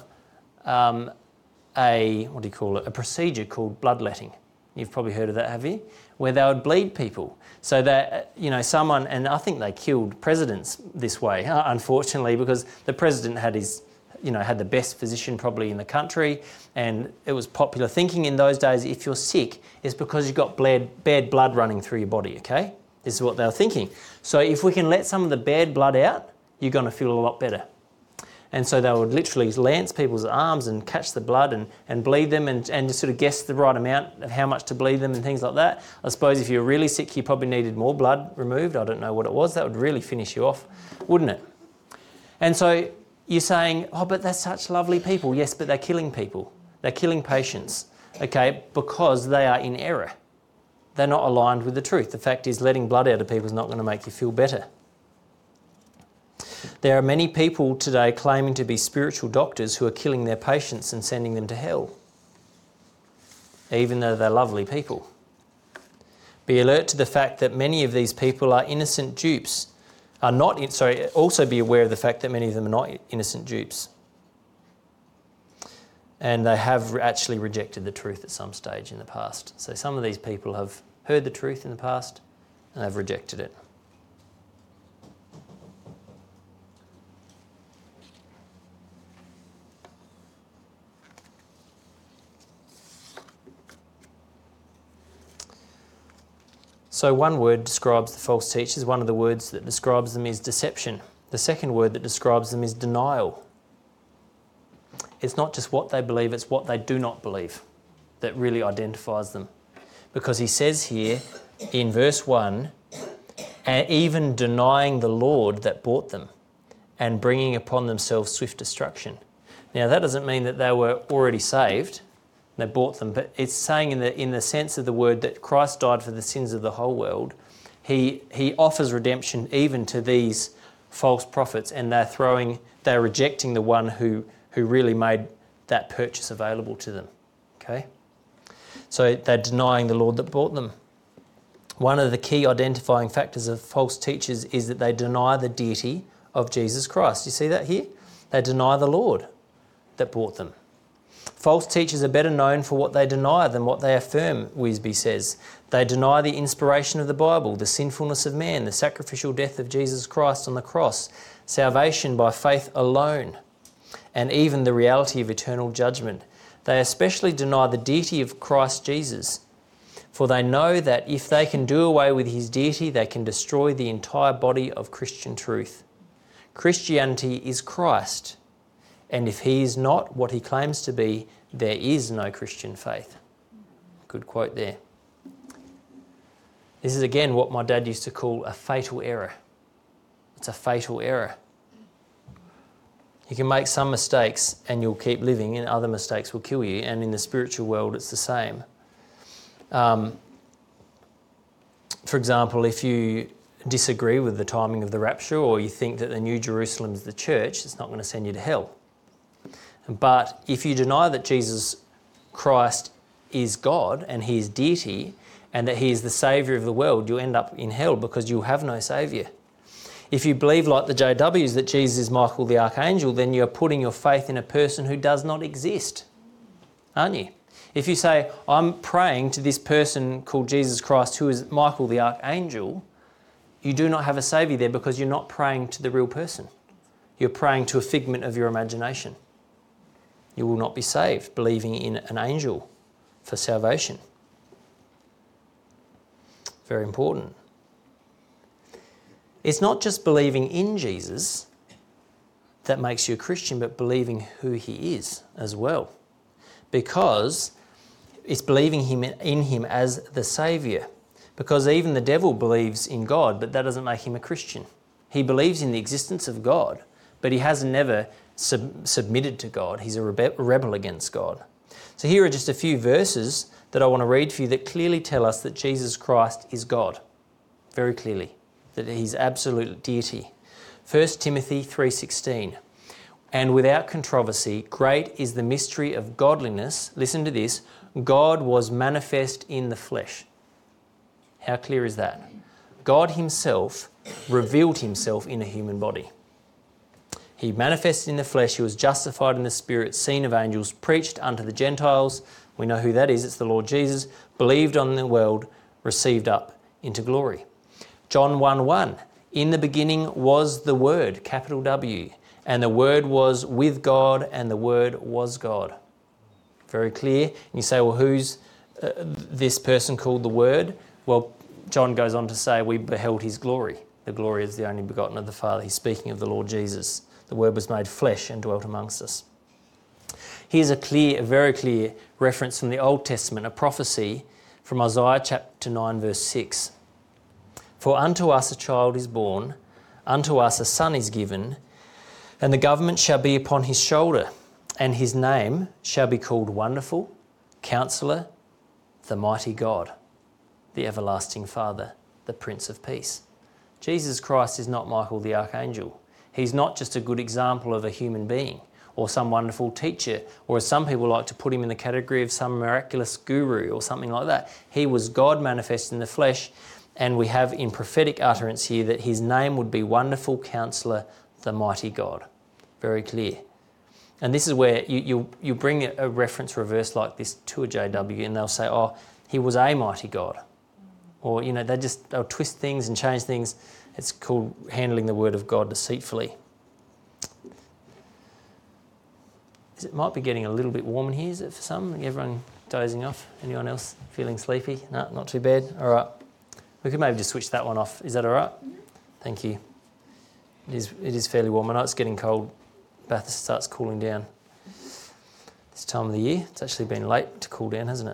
Speaker 2: a procedure called bloodletting. You've probably heard of that, have you? Where they would bleed people. So that, someone, and I think they killed presidents this way, unfortunately, because the president had had the best physician probably in the country, and it was popular thinking in those days, if you're sick, it's because you've got bad blood running through your body, okay? This is what they were thinking. So if we can let some of the bad blood out, you're going to feel a lot better. And so they would literally lance people's arms and catch the blood and bleed them and just sort of guess the right amount of how much to bleed them and things like that. I suppose if you're really sick, you probably needed more blood removed. I don't know what it was. That would really finish you off, wouldn't it? And so you're saying, oh, but that's such lovely people. Yes, but they're killing people. They're killing patients, okay, because they are in error. They're not aligned with the truth. The fact is, letting blood out of people is not going to make you feel better. There are many people today claiming to be spiritual doctors who are killing their patients and sending them to hell, even though they're lovely people. Be alert to the fact that many of these people are innocent dupes. Also be aware of the fact that many of them are not innocent dupes. And they have actually rejected the truth at some stage in the past. So some of these people have heard the truth in the past and they've rejected it. So one word describes the false teachers. One of the words that describes them is deception. The second word that describes them is denial. it's not just what they believe, it's what they do not believe that really identifies them. Because he says here in verse 1, and even denying the Lord that bought them and bringing upon themselves swift destruction. Now, that doesn't mean that they were already saved, they bought them, but it's saying in the sense of the word that Christ died for the sins of the whole world. He offers redemption even to these false prophets, and they're rejecting the one who really made that purchase available to them. Okay? So they're denying the Lord that bought them. One of the key identifying factors of false teachers is that they deny the deity of Jesus Christ. You see that here? They deny the Lord that bought them. False teachers are better known for what they deny than what they affirm, Wisby says. They deny the inspiration of the Bible, the sinfulness of man, the sacrificial death of Jesus Christ on the cross, salvation by faith alone, and even the reality of eternal judgment. They especially deny the deity of Christ Jesus, for they know that if they can do away with his deity, they can destroy the entire body of Christian truth. Christianity is Christ, and if he is not what he claims to be, there is no Christian faith. Good quote there. This is again what my dad used to call a fatal error. It's a fatal error. You can make some mistakes and you'll keep living, and other mistakes will kill you, and in the spiritual world it's the same. For example, if you disagree with the timing of the rapture, or you think that the New Jerusalem is the church, it's not going to send you to hell. But if you deny that Jesus Christ is God and he is deity and that he is the saviour of the world, you'll end up in hell because you have no saviour. If you believe like the JWs that Jesus is Michael the Archangel, then you're putting your faith in a person who does not exist, aren't you? If you say, I'm praying to this person called Jesus Christ who is Michael the Archangel, you do not have a saviour there because you're not praying to the real person. You're praying to a figment of your imagination. You will not be saved believing in an angel for salvation. Very important. It's not just believing in Jesus that makes you a Christian, but believing who he is as well. Because it's believing in him as the saviour. Because even the devil believes in God, but that doesn't make him a Christian. He believes in the existence of God, but he has never submitted to God. He's a rebel against God. So here are just a few verses that I want to read for you that clearly tell us that Jesus Christ is God. Very clearly. That he's absolute deity. 1 Timothy 3:16. And without controversy, great is the mystery of godliness. Listen to this. God was manifest in the flesh. How clear is that? God himself revealed himself in a human body. He manifested in the flesh, he was justified in the spirit, seen of angels, preached unto the Gentiles. We know who that is, it's the Lord Jesus. Believed on the world, received up into glory. John 1:1. In the beginning was the Word, capital W, and the Word was with God, and the Word was God. Very clear. And you say, well, who's this person called the Word? Well, John goes on to say, we beheld his glory. The glory is the only begotten of the Father. He's speaking of the Lord Jesus. The Word was made flesh and dwelt amongst us. Here's a very clear reference from the Old Testament, a prophecy from Isaiah chapter 9, verse 6. For unto us a child is born, unto us a son is given, and the government shall be upon his shoulder, and his name shall be called Wonderful, Counselor, the Mighty God, the Everlasting Father, the Prince of Peace. Jesus Christ is not Michael the Archangel. He's not just a good example of a human being or some wonderful teacher, or as some people like to put him in the category of some miraculous guru or something like that. He was God manifest in the flesh, and we have in prophetic utterance here that his name would be Wonderful Counselor, the Mighty God. Very clear. And this is where you bring a reference or a verse like this to a JW and they'll say, oh, he was a mighty God. Or, they'll twist things and change things. It's called handling the word of God deceitfully. It might be getting a little bit warm in here, is it, for some? Everyone dozing off? Anyone else feeling sleepy? No, not too bad. All right. We could maybe just switch that one off. Is that all right? Thank you. It is fairly warm. I know it's getting cold. Bathurst starts cooling down. this time of the year. It's actually been late to cool down, hasn't it?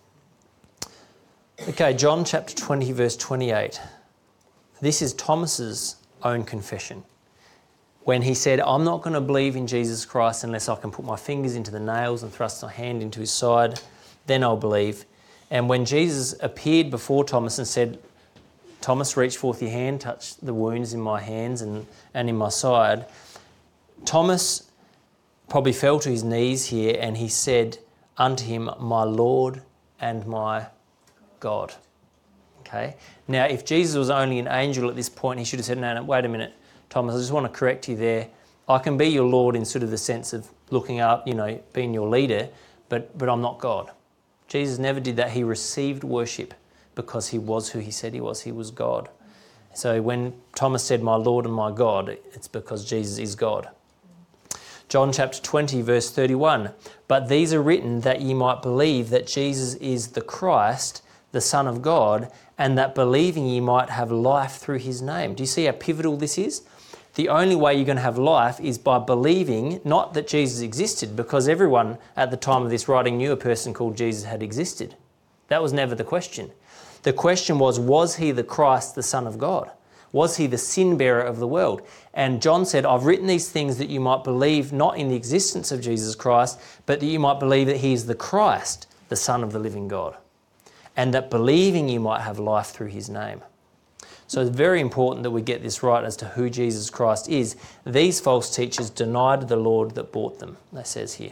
Speaker 2: Okay, John chapter 20, verse 28. This is Thomas's own confession. When he said, I'm not going to believe in Jesus Christ unless I can put my fingers into the nails and thrust my hand into his side, then I'll believe. And when Jesus appeared before Thomas and said, Thomas, reach forth your hand, touch the wounds in my hands and in my side, Thomas probably fell to his knees here and he said unto him, my Lord and my God. Okay. Now, if Jesus was only an angel at this point, he should have said, no, wait a minute, Thomas, I just want to correct you there. I can be your Lord in sort of the sense of looking up, being your leader, but I'm not God. Jesus never did that. He received worship because he was who he said he was. He was God. So when Thomas said, my Lord and my God, it's because Jesus is God. John chapter 20, verse 31. But these are written that ye might believe that Jesus is the Christ, the Son of God, and that believing ye might have life through his name. Do you see how pivotal this is? The only way you're going to have life is by believing, not that Jesus existed, because everyone at the time of this writing knew a person called Jesus had existed. That was never the question. The question was he the Christ, the Son of God? Was he the sin bearer of the world? And John said, I've written these things that you might believe not in the existence of Jesus Christ, but that you might believe that he is the Christ, the Son of the living God. And that believing you might have life through his name. So it's very important that we get this right as to who Jesus Christ is. These false teachers denied the Lord that bought them, it says here.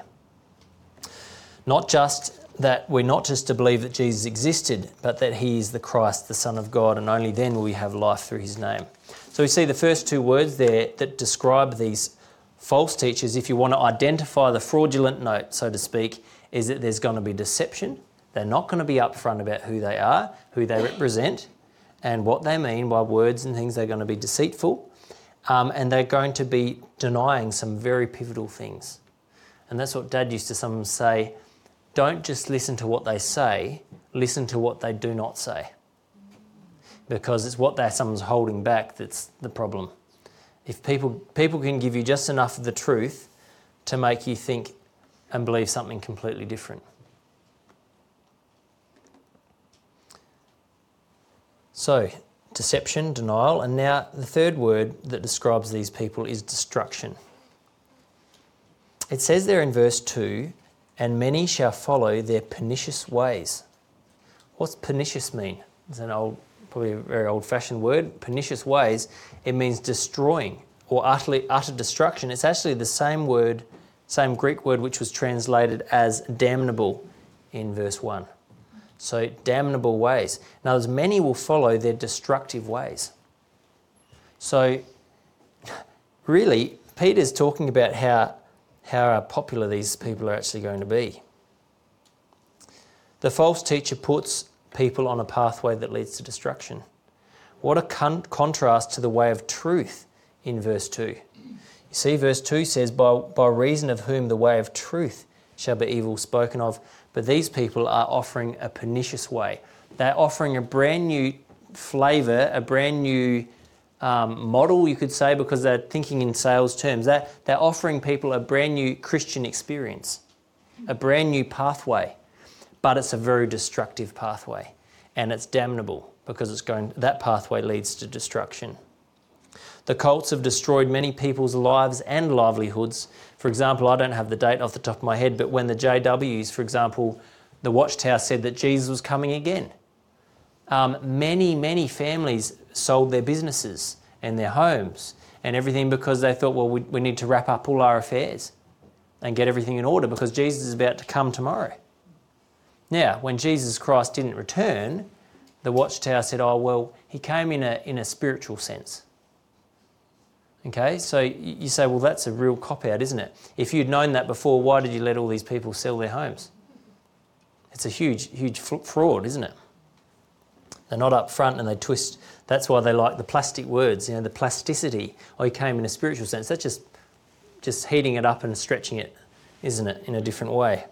Speaker 2: Not just that we're not just to believe that Jesus existed, but that he is the Christ, the Son of God, and only then will we have life through his name. So we see the first two words there that describe these false teachers. If you want to identify the fraudulent note, so to speak, is that there's going to be deception. They're not going to be upfront about who they are, who they represent, and what they mean by words and things. They're going to be deceitful, and they're going to be denying some very pivotal things. And that's what Dad used to sometimes say, don't just listen to what they say, listen to what they do not say. Because it's what someone's holding back that's the problem. If people can give you just enough of the truth to make you think and believe something completely different. So, deception, denial, and now the third word that describes these people is destruction. It says there in verse 2, and many shall follow their pernicious ways. What's pernicious mean? It's probably a very old-fashioned word. Pernicious ways, it means destroying or utter destruction. It's actually the same word, same Greek word which was translated as damnable in verse 1. So damnable ways. Now, as many will follow their destructive ways. So really, Peter's talking about how popular these people are actually going to be. The false teacher puts people on a pathway that leads to destruction. What a contrast to the way of truth in verse 2. You see, verse 2 says, by reason of whom the way of truth shall be evil spoken of. But these people are offering a pernicious way. They're offering a brand new flavour, a brand new model, you could say, because they're thinking in sales terms. They're offering people a brand new Christian experience, a brand new pathway, but it's a very destructive pathway, and it's damnable because that pathway leads to destruction. The cults have destroyed many people's lives and livelihoods. For example, I don't have the date off the top of my head, but when the JWs, for example, the Watchtower said that Jesus was coming again, many families sold their businesses and their homes and everything because they thought, well, we need to wrap up all our affairs and get everything in order because Jesus is about to come tomorrow. Now, when Jesus Christ didn't return, the Watchtower said, oh, well, he came in a spiritual sense. Okay, so you say, well, that's a real cop-out, isn't it? If you'd known that before, why did you let all these people sell their homes? It's a huge fraud, isn't it? They're not up front and they twist. That's why they like the plastic words, the plasticity. Oh, he came in a spiritual sense. That's just heating it up and stretching it, isn't it, in a different way.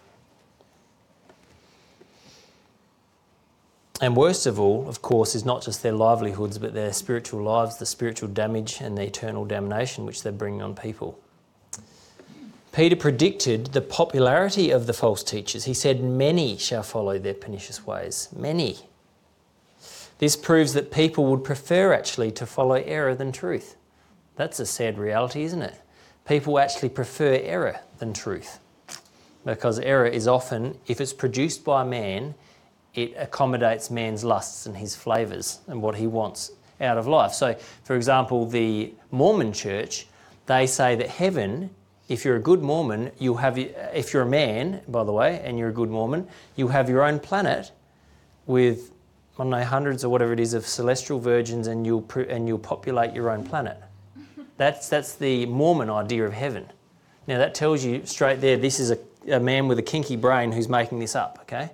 Speaker 2: And worst of all, of course, is not just their livelihoods, but their spiritual lives, the spiritual damage and the eternal damnation which they're bringing on people. Peter predicted the popularity of the false teachers. He said, many shall follow their pernicious ways. Many. This proves that people would prefer actually to follow error than truth. That's a sad reality, isn't it? People actually prefer error than truth, because error is often, if it's produced by man, it accommodates man's lusts and his flavours and what he wants out of life. So, for example, the Mormon church, they say that heaven, if you're a good Mormon, you'll have, if you're a man, by the way, and you're a good Mormon, you'll have your own planet with, I don't know, hundreds or whatever it is of celestial virgins, and you'll populate your own planet. That's the Mormon idea of heaven. Now that tells you straight there, this is a man with a kinky brain who's making this up, okay?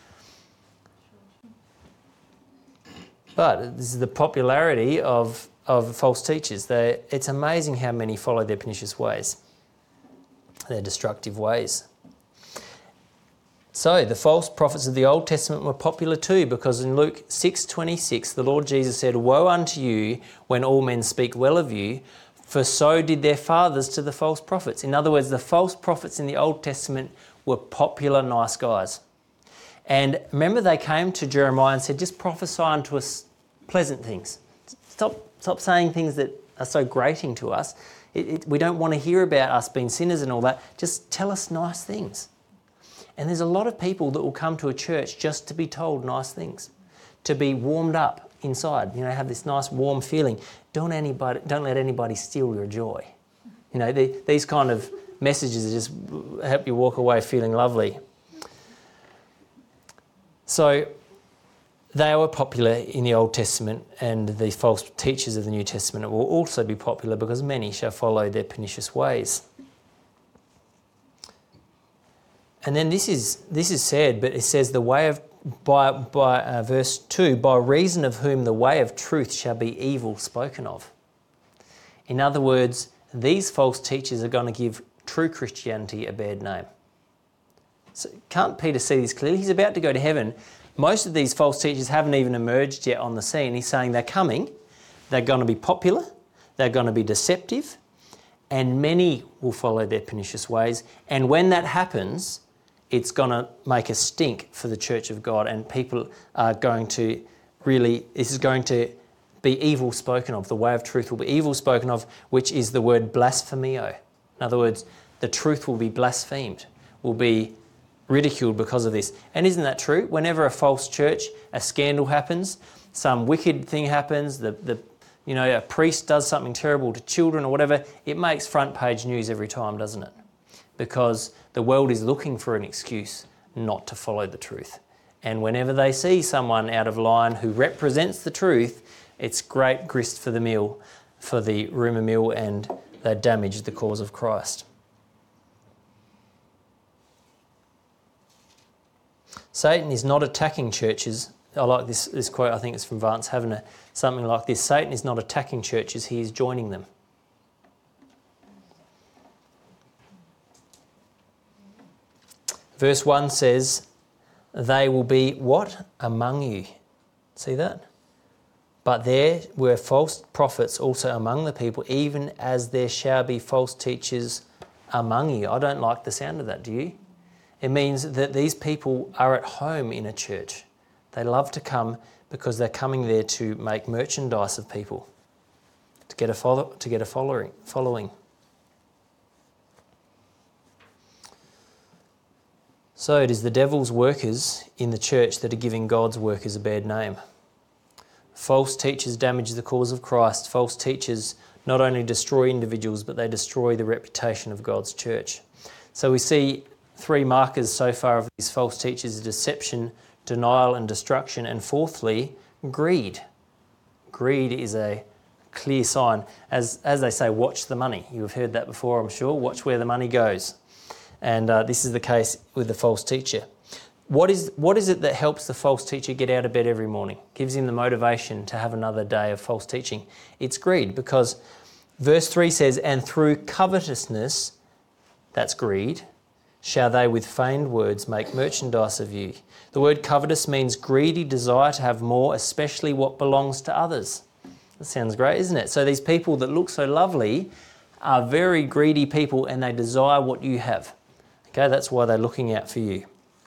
Speaker 2: But this is the popularity of false teachers. It's amazing how many follow their pernicious ways, their destructive ways. So the false prophets of the Old Testament were popular too, because in Luke 6:26, the Lord Jesus said, "Woe unto you when all men speak well of you, for so did their fathers to the false prophets." In other words, the false prophets in the Old Testament were popular, nice guys. And remember, they came to Jeremiah and said, just prophesy unto us pleasant things. Stop saying things that are so grating to us. We don't want to hear about us being sinners and all that. Just tell us nice things. And there's a lot of people that will come to a church just to be told nice things, to be warmed up inside, have this nice warm feeling. Don't let anybody steal your joy. These kind of messages just help you walk away feeling lovely. So they were popular in the Old Testament, and the false teachers of the New Testament will also be popular, because many shall follow their pernicious ways. And then this is said, but it says the way of, by verse 2, by reason of whom the way of truth shall be evil spoken of. In other words, these false teachers are going to give true Christianity a bad name. So can't Peter see this clearly? He's about to go to heaven. Most of these false teachers haven't even emerged yet on the scene. He's saying they're coming, they're going to be popular, they're going to be deceptive, and many will follow their pernicious ways. And when that happens, it's going to make a stink for the church of God, and people are going to this is going to be evil spoken of. The way of truth will be evil spoken of, which is the word blasphemio. In other words, the truth will be blasphemed, will be ridiculed because of this. And isn't that true? Whenever a false church, a scandal happens, some wicked thing happens, a priest does something terrible to children or whatever, it makes front page news every time, doesn't it? Because the world is looking for an excuse not to follow the truth. And whenever they see someone out of line who represents the truth, it's great grist for the mill, for the rumour mill, and they damage the cause of Christ. Satan is not attacking churches. I like this quote, I think it's from Vance Havner, something like this. Satan is not attacking churches, he is joining them. Verse 1 says, they will be what? Among you. See that? But there were false prophets also among the people, even as there shall be false teachers among you. I don't like the sound of that, do you? It means that these people are at home in a church. They love to come because they're coming there to make merchandise of people, to get a following. So it is the devil's workers in the church that are giving God's workers a bad name. False teachers damage the cause of Christ. False teachers not only destroy individuals, but they destroy the reputation of God's church. So we see three markers so far of these false teachers: deception, denial and destruction, and fourthly, greed. Greed is a clear sign. As they say, watch the money. You have heard that before, I'm sure. Watch where the money goes. And this is the case with the false teacher. What is it that helps the false teacher get out of bed every morning? Gives him the motivation to have another day of false teaching? It's greed, because verse 3 says, and through covetousness, that's greed, shall they with feigned words make merchandise of you. The word covetous means greedy desire to have more, especially what belongs to others. That sounds great, isn't it? So these people that look so lovely are very greedy people and they desire what you have. Okay, that's why they're looking out for you.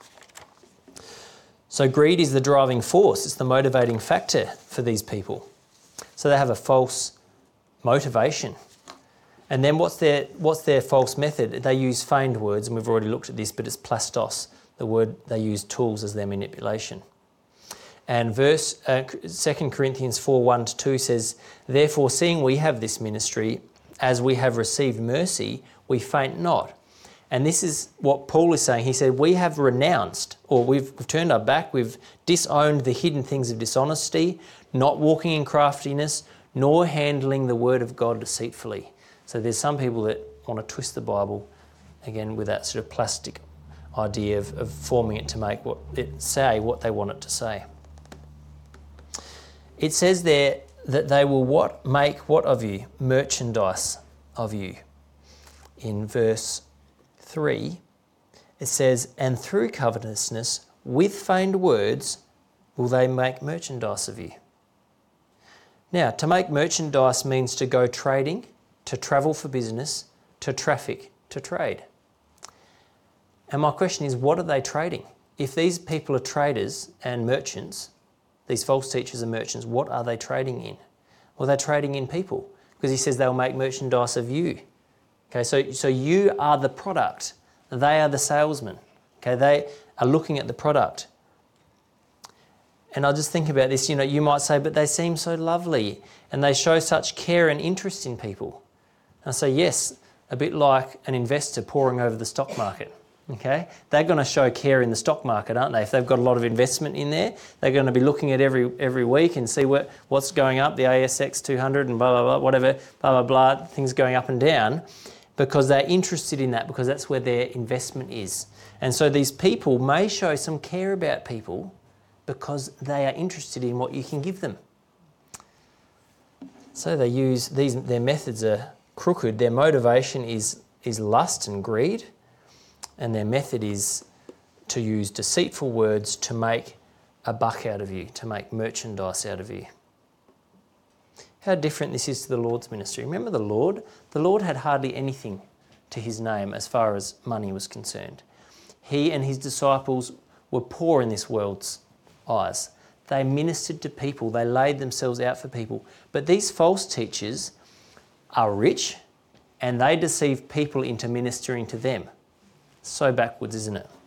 Speaker 2: So greed is the driving force. It's the motivating factor for these people. So they have a false motivation. And then what's their false method? They use feigned words, and we've already looked at this, but it's plastos, the word they use tools as their manipulation. And 2 Corinthians 4:1-2 says, "Therefore, seeing we have this ministry, as we have received mercy, we faint not." And this is what Paul is saying. He said, we have renounced, or we've turned our back, we've disowned the hidden things of dishonesty, not walking in craftiness, nor handling the word of God deceitfully. So there's some people that want to twist the Bible, again, with that sort of plastic idea of forming it to make what they want it to say. It says there that they will make what of you? Merchandise of you. In verse 3, it says, "And through covetousness, with feigned words, will they make merchandise of you." Now, to make merchandise means to go trading, to travel for business, to traffic, to trade. And my question is, what are they trading? If these people are traders and merchants, these false teachers and merchants, what are they trading in? Well, they're trading in people, because he says they'll make merchandise of you. Okay, so you are the product. They are the salesman. Okay, they are looking at the product. And I just think about this, you might say, but they seem so lovely and they show such care and interest in people. And I say, yes, a bit like an investor poring over the stock market. Okay, they're going to show care in the stock market, aren't they? If they've got a lot of investment in there, they're going to be looking at every week and see what's going up, the ASX 200 and blah, blah, blah, whatever, blah, blah, blah, things going up and down, because they're interested in that, because that's where their investment is. And so these people may show some care about people because they are interested in what you can give them. So they use their methods are crooked. Their motivation is lust and greed. And their method is to use deceitful words to make a buck out of you, to make merchandise out of you. How different this is to the Lord's ministry. Remember the Lord? The Lord had hardly anything to his name as far as money was concerned. He and his disciples were poor in this world's eyes. They ministered to people. They laid themselves out for people. But these false teachers are rich and they deceive people into ministering to them. So backwards, isn't it?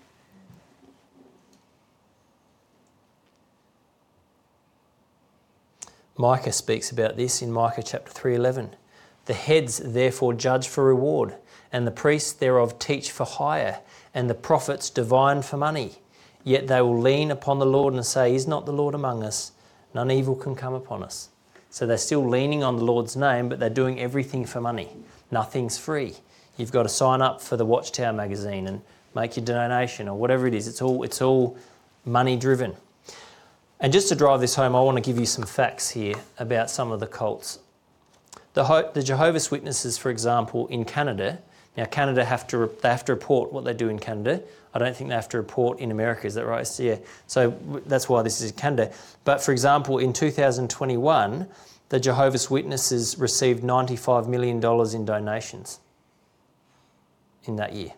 Speaker 2: Micah speaks about this in Micah chapter 3:11. "The heads therefore judge for reward, and the priests thereof teach for hire, and the prophets divine for money. Yet they will lean upon the Lord and say, Is not the Lord among us? None evil can come upon us." So they're still leaning on the Lord's name, but they're doing everything for money. Nothing's free. You've got to sign up for the Watchtower magazine and make your donation or whatever it is. It's all money driven. And just to drive this home, I want to give you some facts here about some of the cults. The Jehovah's Witnesses, for example, in Canada. Now, Canada they have to report what they do in Canada. I don't think they have to report in America. Is that right? So, yeah. So that's why this is in Canada. But for example, in 2021, the Jehovah's Witnesses received $95 million in donations in that year.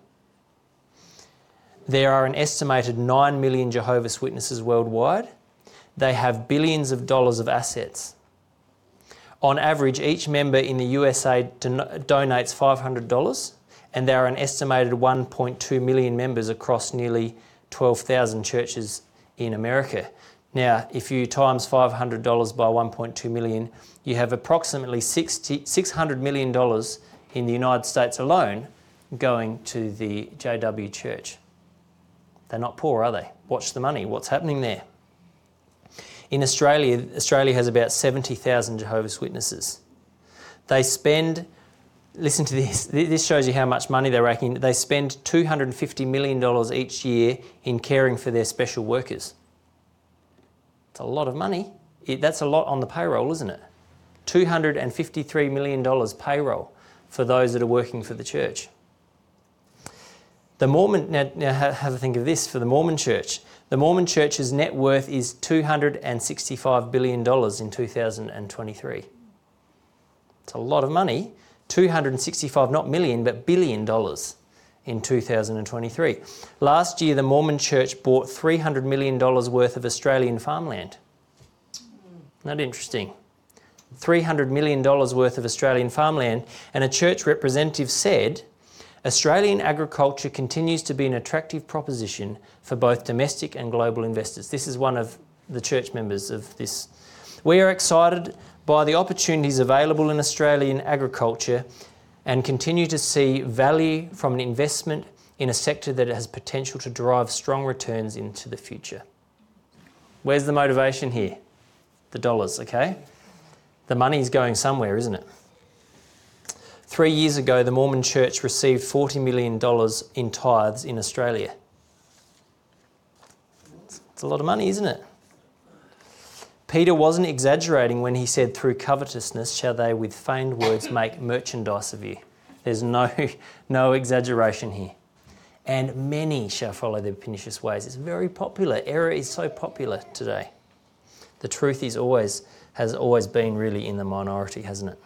Speaker 2: There are an estimated 9 million Jehovah's Witnesses worldwide. They have billions of dollars of assets. On average, each member in the USA donates $500, and there are an estimated 1.2 million members across nearly 12,000 churches in America. Now, if you times $500 by 1.2 million, you have approximately $600 million in the United States alone going to the JW Church. They're not poor, are they? Watch the money. What's happening there? In Australia has about 70,000 Jehovah's Witnesses. They spend, listen to this shows you how much money they're raking. They spend $250 million each year in caring for their special workers. It's a lot of money. That's a lot on the payroll, isn't it? $253 million payroll for those that are working for the church. The Mormon, now have a think of this for the Mormon Church. The Mormon Church's net worth is $265 billion in 2023. It's a lot of money $265, not million, but $1 billion in 2023. Last year, the Mormon Church bought $300 million worth of Australian farmland. Not interesting. $300 million worth of Australian farmland, and a church representative said, Australian agriculture continues to be an attractive proposition for both domestic and global investors. This is one of the church members of this. We are excited by the opportunities available in Australian agriculture and continue to see value from an investment in a sector that has potential to derive strong returns into the future. Where's the motivation here? The dollars, okay? The money's going somewhere, isn't it? 3 years ago, the Mormon Church received $40 million in tithes in Australia. It's a lot of money, isn't it? Peter wasn't exaggerating when he said, through covetousness shall they with feigned words make merchandise of you. There's no exaggeration here. And many shall follow their pernicious ways. It's very popular. Error is so popular today. The truth has always been really in the minority, hasn't it?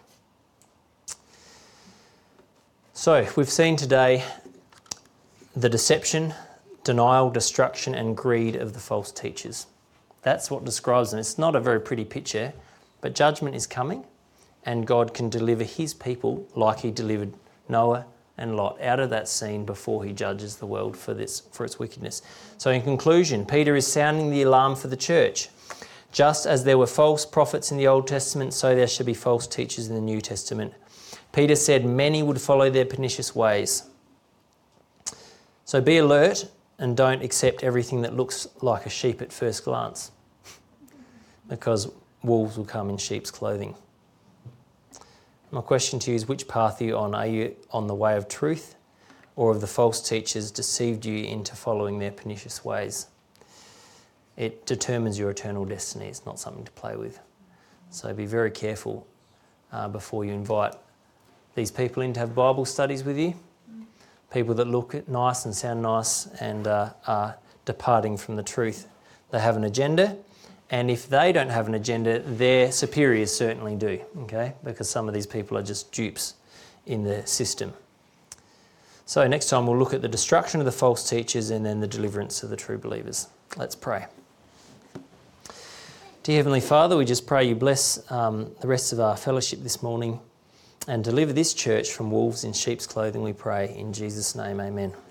Speaker 2: So we've seen today the deception, denial, destruction and greed of the false teachers. That's what describes them. It's not a very pretty picture, but judgment is coming and God can deliver his people like he delivered Noah and Lot out of that scene before he judges the world for its wickedness. So in conclusion, Peter is sounding the alarm for the church. Just as there were false prophets in the Old Testament, so there shall be false teachers in the New Testament. Peter said many would follow their pernicious ways. So be alert and don't accept everything that looks like a sheep at first glance, because wolves will come in sheep's clothing. My question to you is, which path are you on? Are you on the way of truth, or have the false teachers deceived you into following their pernicious ways? It determines your eternal destiny. It's not something to play with. So be very careful before you invite these people in to have Bible studies with you. People that look nice and sound nice and are departing from the truth. They have an agenda, and if they don't have an agenda, their superiors certainly do, okay? Because some of these people are just dupes in the system. So next time we'll look at the destruction of the false teachers and then the deliverance of the true believers. Let's pray. Dear Heavenly Father, we just pray you bless the rest of our fellowship this morning and deliver this church from wolves in sheep's clothing, we pray. In Jesus' name, amen.